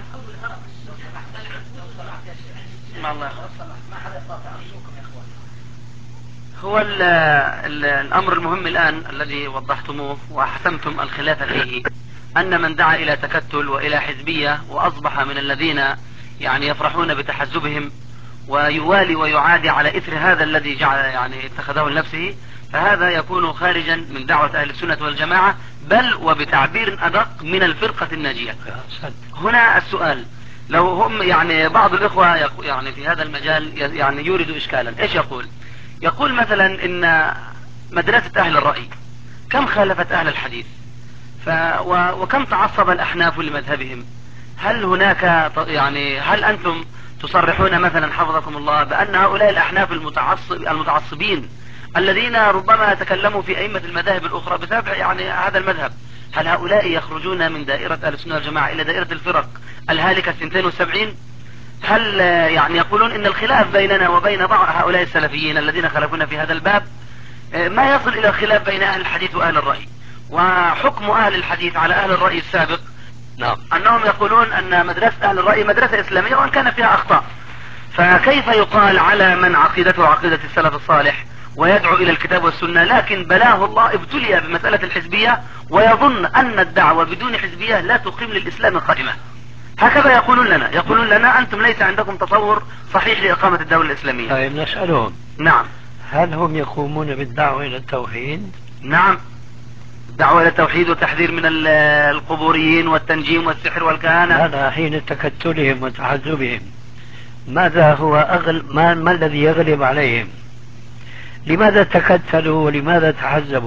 هو ال ال الأمر المهم الآن الذي وضحتموه وحسمتم الخلاف فيه، أن من دعا إلى تكتل وإلى حزبية وأصبح من الذين يعني يفرحون بتحزبهم ويوالي ويعادي على إثر هذا الذي جعل يعني اتخذه لنفسه، فهذا يكون خارجا من دعوة أهل السنة والجماعة، بل وبتعبير أدق من الفرقة الناجية. هنا السؤال، لو هم يعني بعض الإخوة يعني في هذا المجال يعني يورد إشكالا، إيش يقول؟ يقول مثلا إن مدرسة أهل الرأي كم خالفت أهل الحديث، ف وكم تعصب الأحناف لمذهبهم، هل هناك يعني هل أنتم تصرحون مثلا حفظكم الله بأن هؤلاء الأحناف المتعصب المتعصبين الذين ربما تكلموا في أئمة المذاهب الأخرى بسبب يعني هذا المذهب، هل هؤلاء يخرجون من دائرة أهل السنة والجماعة إلى دائرة الفرق الهالكة الثنتين والسبعين؟ هل يعني يقولون إن الخلاف بيننا وبين بعض هؤلاء السلفيين الذين خالفونا في هذا الباب ما يصل إلى الخلاف بين أهل الحديث وأهل الرأي، وحكم أهل الحديث على أهل الرأي السابق نعم أنهم يقولون أن مدرسة أهل الرأي مدرسة إسلامية وأن كان فيها أخطاء، فكيف يقال على من عقيدته عقيدة السلف الصالح ويدعو إلى الكتاب والسنة لكن بلاه الله ابتلي بمسألة الحزبية ويظن أن الدعوة بدون حزبية لا تقيم للإسلام قائمة؟ هكذا يقولون لنا، يقولون لنا أنتم ليس عندكم تصور صحيح لإقامة الدولة الإسلامية. طيب نسألهم، نعم، هل هم يقومون بالدعوة إلى التوحيد؟ نعم، الدعوة إلى التوحيد والتحذير من القبوريين والتنجيم والسحر والكهانة. هذا حين تكتلهم وتحزبهم، ماذا هو أغل ما, ما الذي يغلب عليهم؟ لماذا تكتلوا ولماذا تحزبوا؟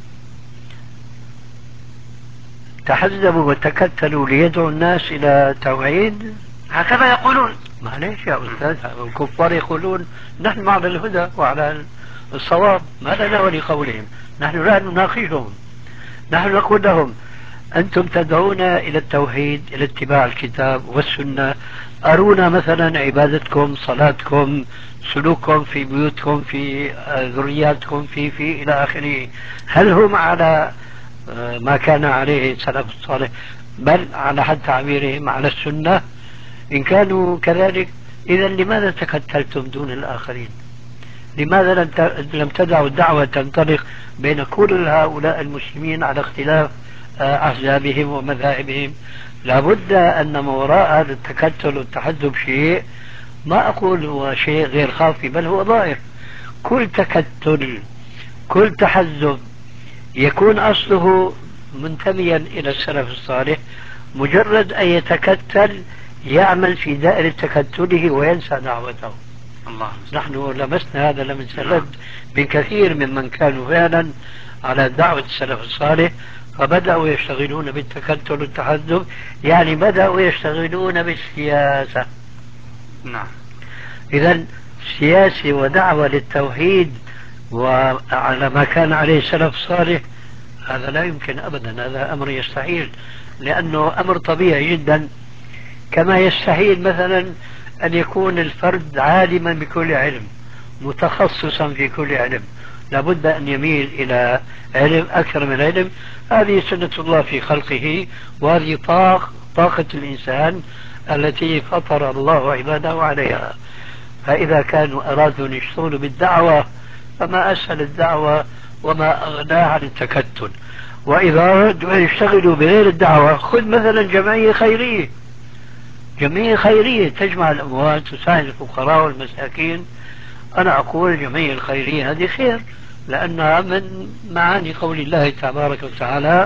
تحزبوا وتكتلوا ليدعوا الناس إلى التوحيد، هكذا يقولون. معليش يا أستاذ، الكفار يقولون نحن على الهدى وعلى الصواب، ما لنا ولقولهم، نحن لا نناقشهم، نحن نقول لهم أنتم تدعون إلى التوحيد، إلى اتباع الكتاب والسنة، أرونا مثلا عبادتكم، صلاتكم، سلوككم في بيوتكم، في ذرياتكم، في في إلى آخره، هل هم على ما كان عليه السلف الصالح بل على حد تعبيرهم على السنة؟ إن كانوا كذلك إذا لماذا تكتلتم دون الآخرين؟ لماذا لم تدعوا الدعوة تنطلق بين كل هؤلاء المسلمين على اختلاف أحزابهم ومذاهبهم؟ لابد أن ما وراء هذا التكتل والتحزب شيء، ما أقول هو شيء غير خافي بل هو ظاهر. كل تكتل كل تحزب يكون أصله منتميا إلى السلف الصالح، مجرد أن يتكتل يعمل في دائرة تكتله وينسى دعوته. الله. نحن لمسنا هذا لمس لد من كثير ممن كانوا فعلا على دعوة السلف الصالح فبدأوا يشتغلون بالتكتل والتحزب، يعني بدأوا يشتغلون بالسياسة. نعم. إذا سياسي ودعوة للتوحيد وعلى ما كان عليه السلف الصالح، هذا لا يمكن أبدا، هذا أمر يستحيل، لأنه أمر طبيعي جدا. كما يستحيل مثلا أن يكون الفرد عالما بكل علم، متخصصا في كل علم، لابد أن يميل إلى علم أكثر من علم. هذه سنة الله في خلقه، وهذه طاق طاقة الإنسان التي فطر الله عباده عليها. فإذا كانوا أرادوا أن يشتغلوا بالدعوة فما أسهل الدعوة وما أغناها عن التكتل. وإذا أرادوا أن يشتغلوا بغير الدعوة، خذ مثلا جمعية خيرية، جمعية خيرية تجمع الأموال تساعد الفقراء والمساكين. أنا أقول الجمعية الخيرية هذه خير، لأنها من معاني قول الله تبارك وتعالى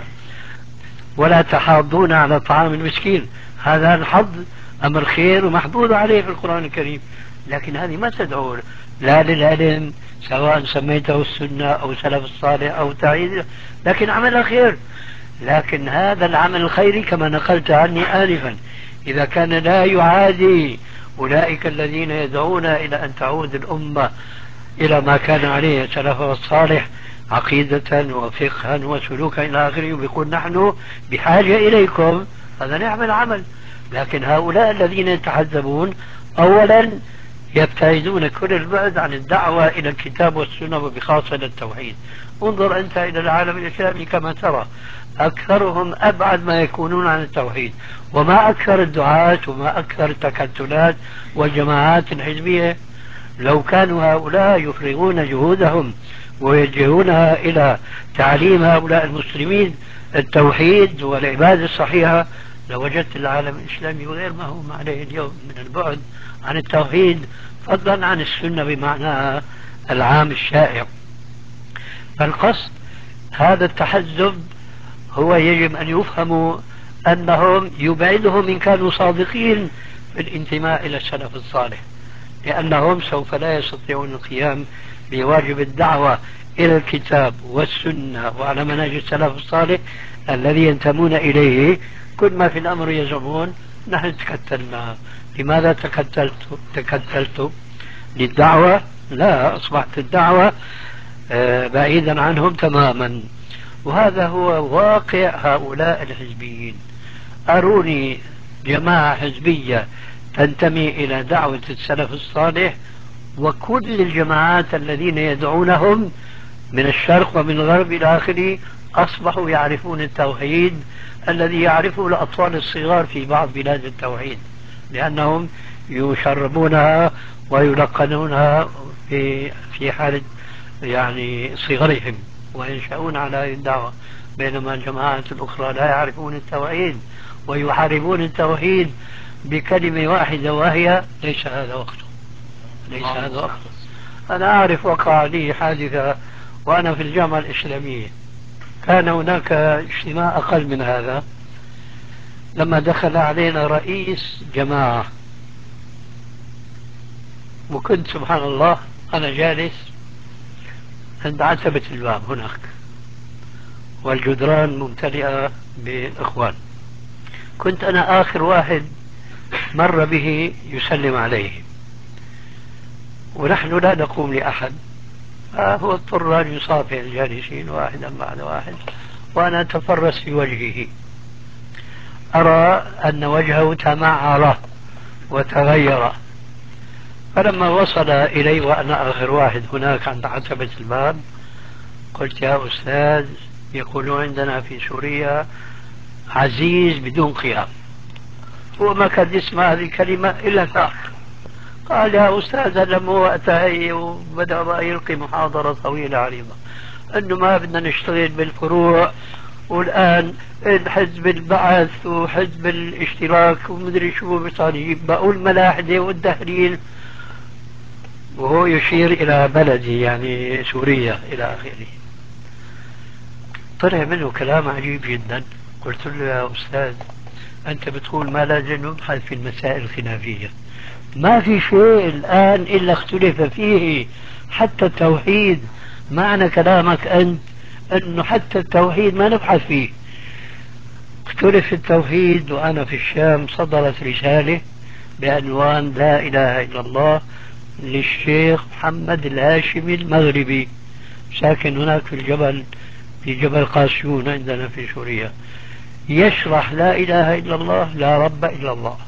ولا تحاضون على طعام المسكين. هذا الحظ أمر خير ومحبوب عليه في القرآن الكريم، لكن هذه ما تدعو لا للعلم سواء سميته السنة أو سلف الصالح أو تعيد، لكن عمل خير. لكن هذا العمل الخيري كما نقلت عني آنفا، إذا كان لا يعادي أولئك الذين يدعون إلى أن تعود الأمة إلى ما كان عليه سلفها الصالح عقيدة وفقها وسلوكا إلى آخره، ويقول نحن بحاجة إليكم، هذا نعم العمل. لكن هؤلاء الذين يتحزبون أولا يبتعدون كل البعد عن الدعوة إلى الكتاب والسنة وبخاصة التوحيد. انظر أنت إلى العالم الإسلامي كما ترى، أكثرهم أبعد ما يكونون عن التوحيد، وما أكثر الدعاة وما أكثر التكتلات والجماعات الحزبية. لو كانوا هؤلاء يفرغون جهودهم ويوجهونها إلى تعليم هؤلاء المسلمين التوحيد والعبادة الصحيحة، لوجدت العالم الإسلامي غير ما هم عليه اليوم من البعد عن التوحيد، فضلا عن السنة بمعناها العام الشائع. فالقصد هذا التحزب هو يجب أن يفهموا أنهم يبعدهم إن كانوا صادقين في الانتماء إلى السلف الصالح، لأنهم سوف لا يستطيعون القيام بواجب الدعوة إلى الكتاب والسنة وعلى منهج السلف الصالح الذي ينتمون إليه. كل ما في الأمر يزعمون نحن تكتلنا. لماذا تكتلت؟ تكتلت للدعوة؟ لا، أصبحت الدعوة بعيدا عنهم تماما. وهذا هو واقع هؤلاء الحزبيين. أروني جماعة حزبية تنتمي إلى دعوة السلف الصالح، وكل الجماعات الذين يدعونهم من الشرق ومن الغرب إلى آخره أصبحوا يعرفون التوحيد الذي يعرفه الأطفال الصغار في بعض بلاد التوحيد، لأنهم يشربونها ويلقنونها في في حالة يعني صغرهم وينشأون على هذه الدعوة، بينما الجماعات الأخرى لا يعرفون التوحيد ويحاربون التوحيد بكلمة واحدة وهي ليس هذا وقته، ليس هذا وقته. أنا أعرف وقع لي حادثة وأنا في الجامعة الإسلامية، كان هناك اجتماع أقل من هذا، لما دخل علينا رئيس جماعة، وكنت سبحان الله أنا جالس عند عتبة الباب هناك، والجدران ممتلئة بالإخوان، كنت أنا آخر واحد مر به يسلم عليه، ونحن لا نقوم لأحد، هو اضطر أن يصافح الجالسين واحدا بعد واحد، وأنا أتفرس في وجهه، أرى أن وجهه تمعر وتغير. فلما وصل إلي وأنا آخر واحد هناك عند عتبة الباب، قلت يا أستاذ، يقولون عندنا في سوريا عزيز بدون قيام. هو ما كان يسمع هذه الكلمة إلا ذاك. قال يا أستاذ لما وقتها وبدأ بقى يلقي محاضرة طويلة عريضة أنه ما بدنا نشتغل بالفروع، والآن حزب البعث وحزب الاشتراك ومدري شو بصار يجيب بقى الملاحدة والدهرين، وهو يشير إلى بلدي يعني سوريا إلى آخره. طلع منه كلام عجيب جدا. قلت له يا أستاذ أنت بتقول ما لازم نبحث في المسائل الخلافية، ما في شيء الآن إلا اختلف فيه، حتى التوحيد. معنى كلامك أنت أنه حتى التوحيد ما نبحث فيه. اختلف التوحيد، وأنا في الشام صدرت رسالة بعنوان لا إله إلا الله للشيخ محمد الهاشمي المغربي، ساكن هناك في الجبل، في جبل قاسيون عندنا في سوريا، يشرح لا إله إلا الله لا رب إلا الله.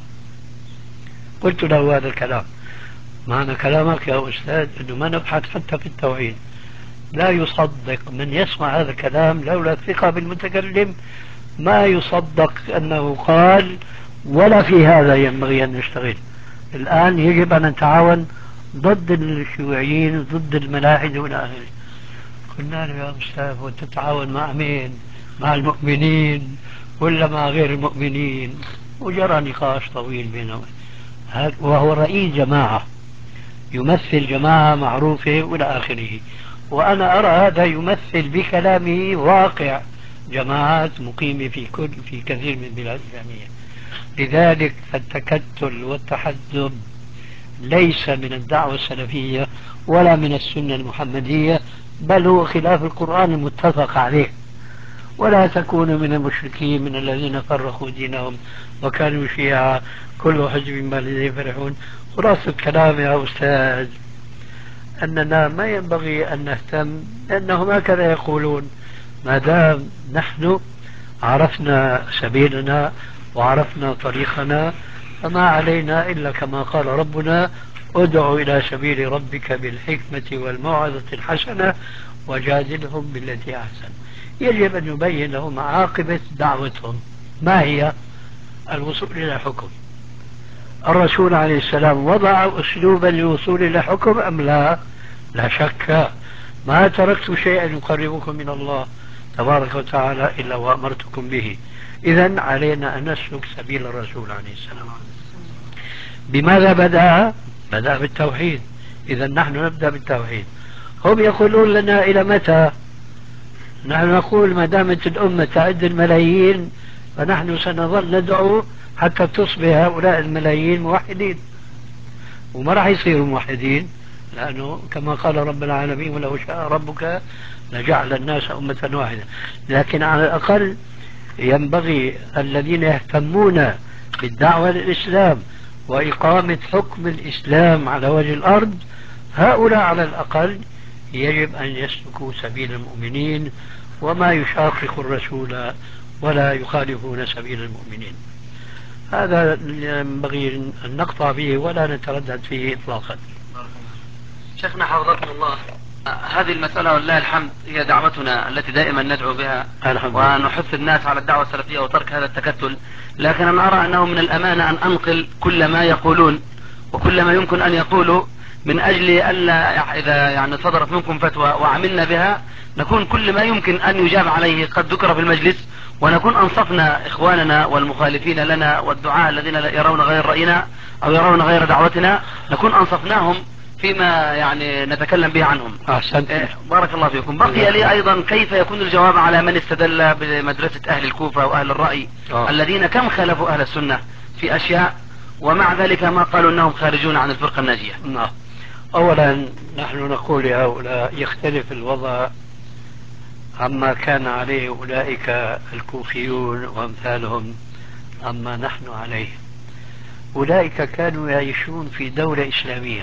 قلت له هذا الكلام، معنى كلامك يا أستاذ أنه ما نبحث حتى في التوحيد. لا يصدق من يسمع هذا الكلام لولا الثقة بالمتكلم، ما يصدق أنه قال، ولا في هذا ينبغي أن نشتغل. الآن يجب أن نتعاون ضد الشيوعيين ضد الملاحدة والى آخره. قلنا له يا أستاذ وتتعاون مع مين؟ مع المؤمنين ولا مع غير المؤمنين؟ وجرى نقاش طويل بينهم، وهو رئيس جماعة يمثل جماعة معروفة والى آخره، وأنا أرى هذا يمثل بكلامه واقع جماعات مقيمة في كل في كثير من البلاد الإسلامية. لذلك التكتل والتحزب ليس من الدعوة السلفية ولا من السنة المحمدية، بل هو خلاف القرآن المتفق عليه. ولا تكونوا من المشركين من الذين فرقوا دينهم وكانوا شيعا كل حزب بما لديهم فرحون. خلاصة الكلام يا أستاذ أننا ما ينبغي أن نهتم، لأنهم هكذا يقولون. ما دام نحن عرفنا سبيلنا وعرفنا طريقنا فما علينا إلا كما قال ربنا: ادع إلى سبيل ربك بالحكمة والموعظة الحسنة وجادلهم بالتي أحسن. يجب أن يبين لهم عاقبة دعوتهم ما هي الوصول إلى حكم. الرسول عليه السلام وضع أسلوبا للوصول إلى حكم أم لا؟ لا شك. ما تركت شيئا يقربكم من الله تبارك وتعالى إلا وأمرتكم به. إذن علينا أن نسلك سبيل الرسول عليه السلام. بماذا بدأ؟ بدأ بالتوحيد. إذن نحن نبدأ بالتوحيد. هم يقولون لنا إلى متى؟ نحن نقول ما دامت الأمة تعد الملايين فنحن سنظل ندعو حتى تصبح هؤلاء الملايين موحدين، وما راح يصيروا موحدين، لأنه كما قال رب العالمين: ولو شاء ربك لجعل الناس أمة واحدة. لكن على الأقل ينبغي الذين يهتمون بالدعوة للإسلام وإقامة حكم الإسلام على وجه الأرض، هؤلاء على الأقل يجب أن يسلكوا سبيل المؤمنين وما يشاقق الرسول ولا يخالفون سبيل المؤمنين. هذا ينبغي أن نقطع به ولا نتردد فيه إطلاقا. شيخنا حفظكم الله، هذه المسألة ولله الحمد هي دعوتنا التي دائما ندعو بها ونحث الناس على الدعوة السلفية وترك هذا التكتل. لكن أنا أرى أنه من الأمانة أن أنقل كل ما يقولون وكل ما يمكن أن يقولوا، من أجل ألا إذا يعني صدرت منكم فتوى وعملنا بها نكون كل ما يمكن أن يجاب عليه قد ذكر في المجلس، ونكون أنصفنا إخواننا والمخالفين لنا والدعاء الذين يرون غير رأينا أو يرون غير دعوتنا، نكون أنصفناهم فيما يعني نتكلم به عنهم. أحسنت. إيه بارك الله فيكم. بقي لي أيضا كيف يكون الجواب على من استدل بمدرسة أهل الكوفة وأهل الرأي أوه. الذين كم خالفوا أهل السنة في أشياء ومع ذلك ما قالوا أنهم خارجون عن الفرقة الناجية. نعم. أولا نحن نقول لهؤلاء يختلف الوضع عما كان عليه أولئك الكوفيون وأمثالهم عما نحن عليه. أولئك كانوا يعيشون في دولة إسلامية،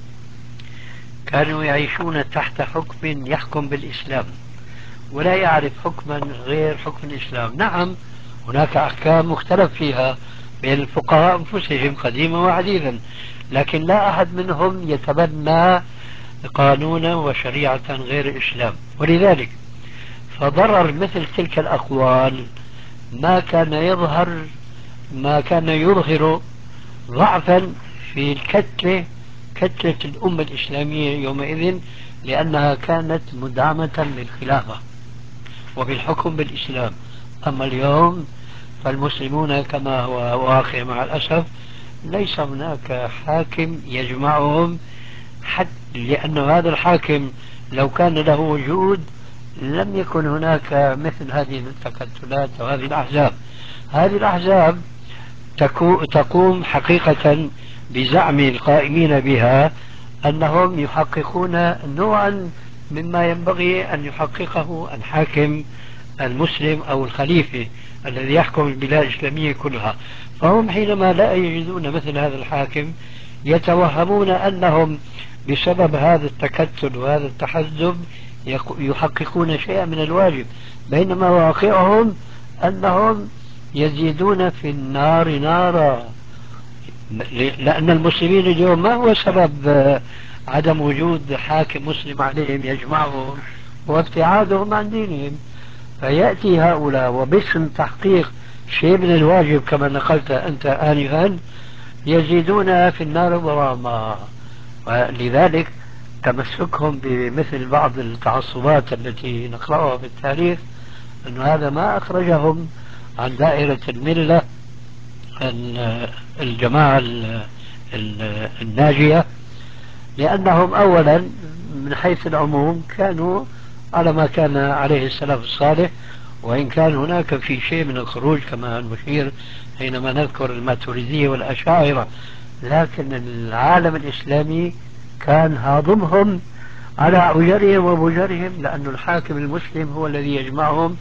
كانوا يعيشون تحت حكم يحكم بالإسلام ولا يعرف حكما غير حكم الإسلام. نعم هناك أحكام مختلف فيها بين الفقهاء أنفسهم قديما وحديثا، لكن لا أحد منهم يتبنى قانونا وشريعة غير الإسلام. ولذلك فضرر مثل تلك الأقوال ما كان يظهر ما كان يظهر ضعفا في الكتلة كتلة الأمة الإسلامية يومئذ، لأنها كانت مدعمة بالخلافة وبالحكم بالإسلام. أما اليوم فالمسلمون كما هو واقع مع الأسف ليس هناك حاكم يجمعهم، حتى لأن هذا الحاكم لو كان له وجود لم يكن هناك مثل هذه التكتلات وهذه الأحزاب. هذه الأحزاب تقوم حقيقة بزعم القائمين بها أنهم يحققون نوعا مما ينبغي أن يحققه الحاكم المسلم أو الخليفة الذي يحكم البلاد الإسلامية كلها. فهم حينما لا يجدون مثل هذا الحاكم يتوهمون أنهم بسبب هذا التكتل وهذا التحزب يحققون شيئا من الواجب، بينما واقعهم أنهم يزيدون في النار نارا. لأن المسلمين اليوم ما هو سبب عدم وجود حاكم مسلم عليهم يجمعهم وابتعادهم عن دينهم؟ فيأتي هؤلاء وباسم تحقيق شيء من الواجب كما نقلت أنت آنفا يزيدون في النار ضراما. ولذلك تمسكهم بمثل بعض التعصبات التي نقرأها في التاريخ أن هذا ما أخرجهم عن دائرة الملة الجماعة الناجية، لأنهم أولا من حيث العموم كانوا على ما كان عليه السلف الصالح، وإن كان هناك في شيء من الخروج كما نشير حينما نذكر الماتريدية والأشاعرة، لكن العالم الإسلامي كان هاضمهم على أجرهم وبجرهم، لأن الحاكم المسلم هو الذي يجمعهم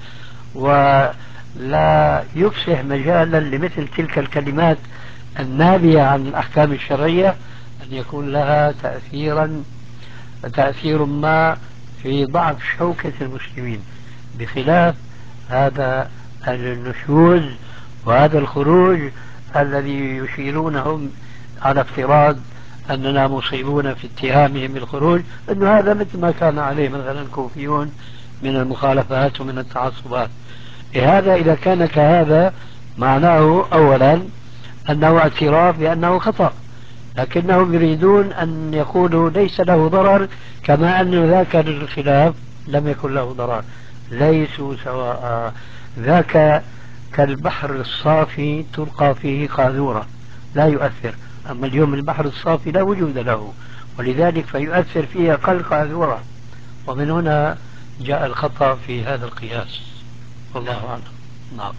ولا يفسح مجالا لمثل تلك الكلمات النابية عن الأحكام الشرعية أن يكون لها تأثيرا تأثير ما في ضعف شوكة المسلمين، بخلاف هذا النشوز وهذا الخروج الذي يشيرونهم على افتراض أننا مصيبون في اتهامهم بالخروج، أن هذا مثل ما كان عليه مثلا الكوفيون من المخالفات ومن التعصبات. هذا إذا كان كهذا معناه أولا أنه اعتراف بأنه خطأ، لكنهم يريدون أن يقولوا ليس له ضرر، كما أن ذاك الخلاف لم يكن له ضرر. ليسوا سواء، ذاك كالبحر الصافي تلقى فيه قاذورة لا يؤثر، أما اليوم البحر الصافي لا وجود له، ولذلك فيؤثر فيه أقل قاذورة، ومن هنا جاء الخطأ في هذا القياس. والله أعلم. نعم.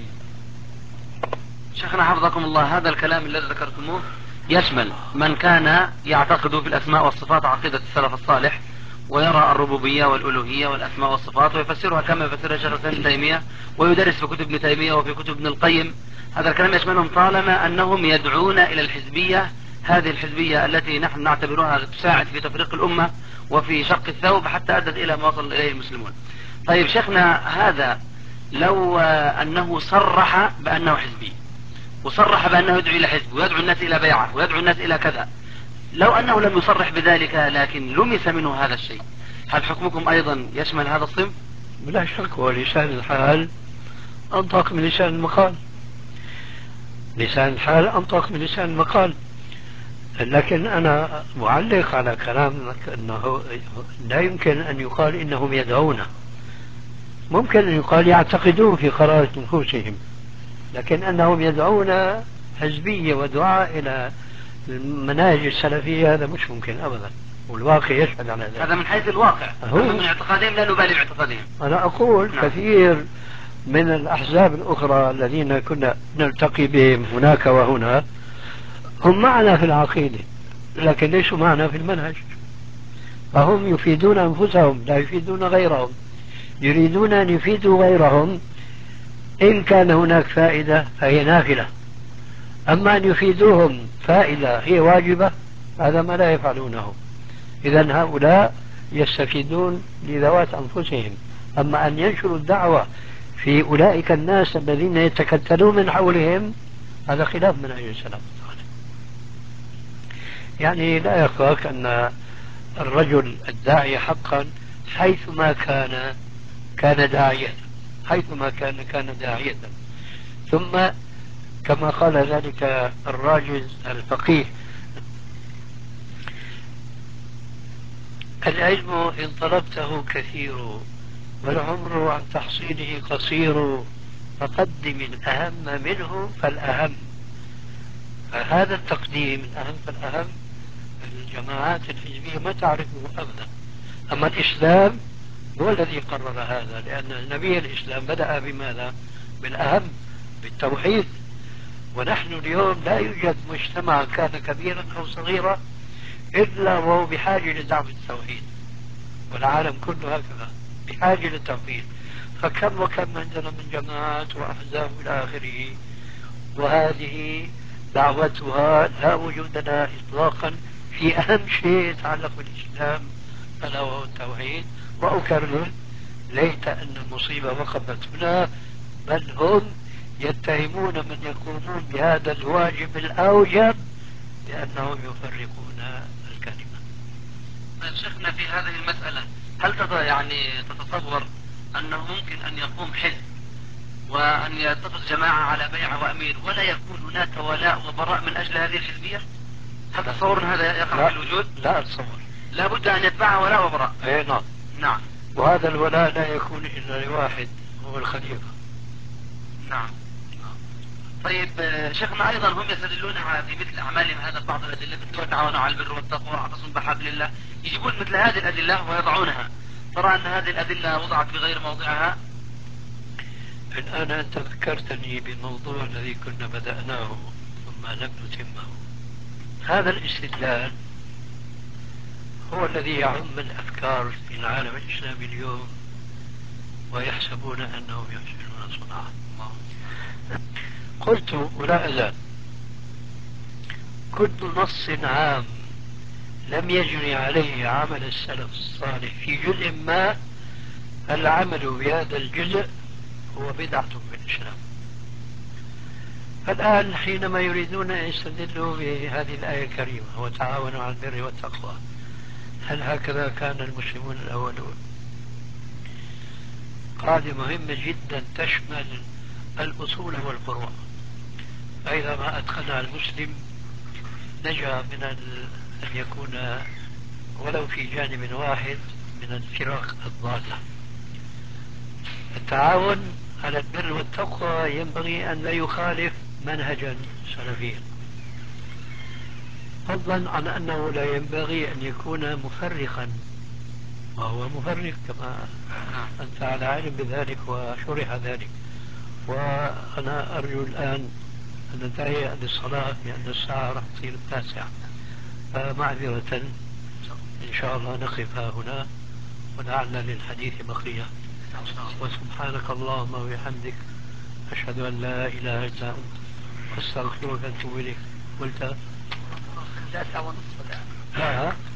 شيخنا حفظكم الله، هذا الكلام الذي ذكرتموه يشمل من كان يعتقد في الأسماء والصفات عقيدة السلف الصالح، ويرى الربوبية والألوهية والأسماء والصفات ويفسرها كما يفسرها شيخ الإسلام ابن تيمية ويدرس في كتب ابن تيمية وفي كتب ابن القيم. هذا الكلام يشملهم طالما أنهم يدعون إلى الحزبية، هذه الحزبية التي نحن نعتبرها تساعد في تفريق الأمة وفي شق الثوب حتى أدت إلى ما وصل إليه المسلمون. طيب شيخنا، هذا لو أنه صرح بأنه حزبي وصرح بأنه يدعو إلى حزب ويدعو الناس إلى بيعة ويدعو الناس إلى كذا، لو أنه لم يصرح بذلك لكن لمس منه هذا الشيء، هل حكمكم أيضا يشمل هذا الصنف؟ بلا شك، ولسان الحال أنطق من لسان المقال، لسان الحال أنطق من لسان المقال. لكن أنا معلق على كلامك أنه لا يمكن أن يقال إنهم يدعون، ممكن أن يقال يعتقدون في قرارة نفوسهم، لكن أنهم يدعون حزبية ودعاء إلى المناهج السلفية هذا مش ممكن أبدا، والواقع يشهد على ذلك. هذا من حيث الواقع، أما من اعتقادهم لا نبالي باعتقادهم. أنا أقول نعم. كثير من الأحزاب الأخرى الذين كنا نلتقي بهم هناك وهنا هم معنا في العقيدة لكن ليسوا معنا في المنهج، فهم يفيدون أنفسهم لا يفيدون غيرهم، يريدون أن يفيدوا غيرهم إن كان هناك فائدة فهي نافلة، أما أن يفيدوهم فائدة هي واجبة هذا ما لا يفعلونه. إذن هؤلاء يستفيدون لذوات أنفسهم، أما أن ينشروا الدعوة في أولئك الناس الذين يتكتلون من حولهم هذا خلاف منهج السلف. يعني لا يخفاك أن الرجل الداعي حقا حيثما كان كان داعية، حيثما كان كان داعية. ثم كما قال ذلك الراجز الفقيه: العلم إن طلبته كثير والعمر عن تحصيله قصير، فقدم الأهم منه فالأهم. فهذا التقديم الأهم فالأهم الجماعات الحزبية ما تعرفه أبدا، أما الإسلام هو الذي قرر هذا، لأن نبي الإسلام بدأ بماذا؟ بالأهم، بالتوحيد. ونحن اليوم لا يوجد مجتمع كان كبيرا أو صغيرا إلا وهو بحاجة لدعوة التوحيد، والعالم كله هكذا بحاجة للتوحيد. فكم وكم عندنا من جماعات وأحزاب إلى آخره، وهذه دعوتها لا وجود لها إطلاقا في أهم شيء يتعلق بالإسلام ألا وهو التوحيد. وأكرر، ليت أن المصيبة وقفت هنا، بل هم يتهمون من يقومون بهذا الواجب الأوجب بأنهم يفرقون الكلمة. طيب شيخنا، في هذه المسألة هل تضع يعني تتصور أنه ممكن أن يقوم حزب وأن يتفق جماعة على بيعة وأمير ولا يكون هناك ولاء وبراء من أجل هذه الحزبية؟ هل تتصور أن هذا يقع في الوجود؟ لا أتصور. لا بد أن يتبعها ولاء وبراء. أي نعم. نعم. وهذا الولاء لا يكون إلا لواحد، هو الخليفة. نعم. طيب شيخنا، أيضا هم يستدلون في مثل أعمالهم هذا بعض الأدلة مثل وتعاونوا على البر والتقوى واعتصموا بحبل الله، يجيبون مثل هذه الأدلة ويضعونها. ترى أن هذه الأدلة وضعت في غير موضعها؟ الآن أنت ذكرتني بالموضوع الذي كنا بدأناه ثم لم نتمه. هذا الاستدلال هو الذي يعم الأفكار في العالم الإسلامي اليوم، ويحسبون أنهم يحسنون صنعا. قلت ولا أزال، كل نص عام لم يجري عليه عمل السلف الصالح في جزء ما، العمل بهذا الجزء هو بدعة في الإسلام. فالآن حينما يريدون أن يستدلوا بهذه الآية الكريمة وتعاونوا على البر والتقوى، هل هكذا كان المسلمون الأولون؟ قاعدة مهمة جدا تشمل الأصول والفروع، فإذا ما أدخلها المسلم نجا من أن يكون ولو في جانب واحد من الفرق الضالة. التعاون على البر والتقوى ينبغي أن لا يخالف منهجا سلفيا، فضلا عن أنه لا ينبغي أن يكون مفرقا، وهو مفرق كما أنت على علم بذلك وشرح ذلك. وأنا أرجو الآن أن ننتهي للصلاة لأن الساعة راح تصير التاسعة، فمعذرة إن شاء الله نقف هنا ولعل للحديث بقية. وسبحانك اللهم وبحمدك أشهد أن لا إله إلا أنت أستغفرك وأتوب إليك. قلت لا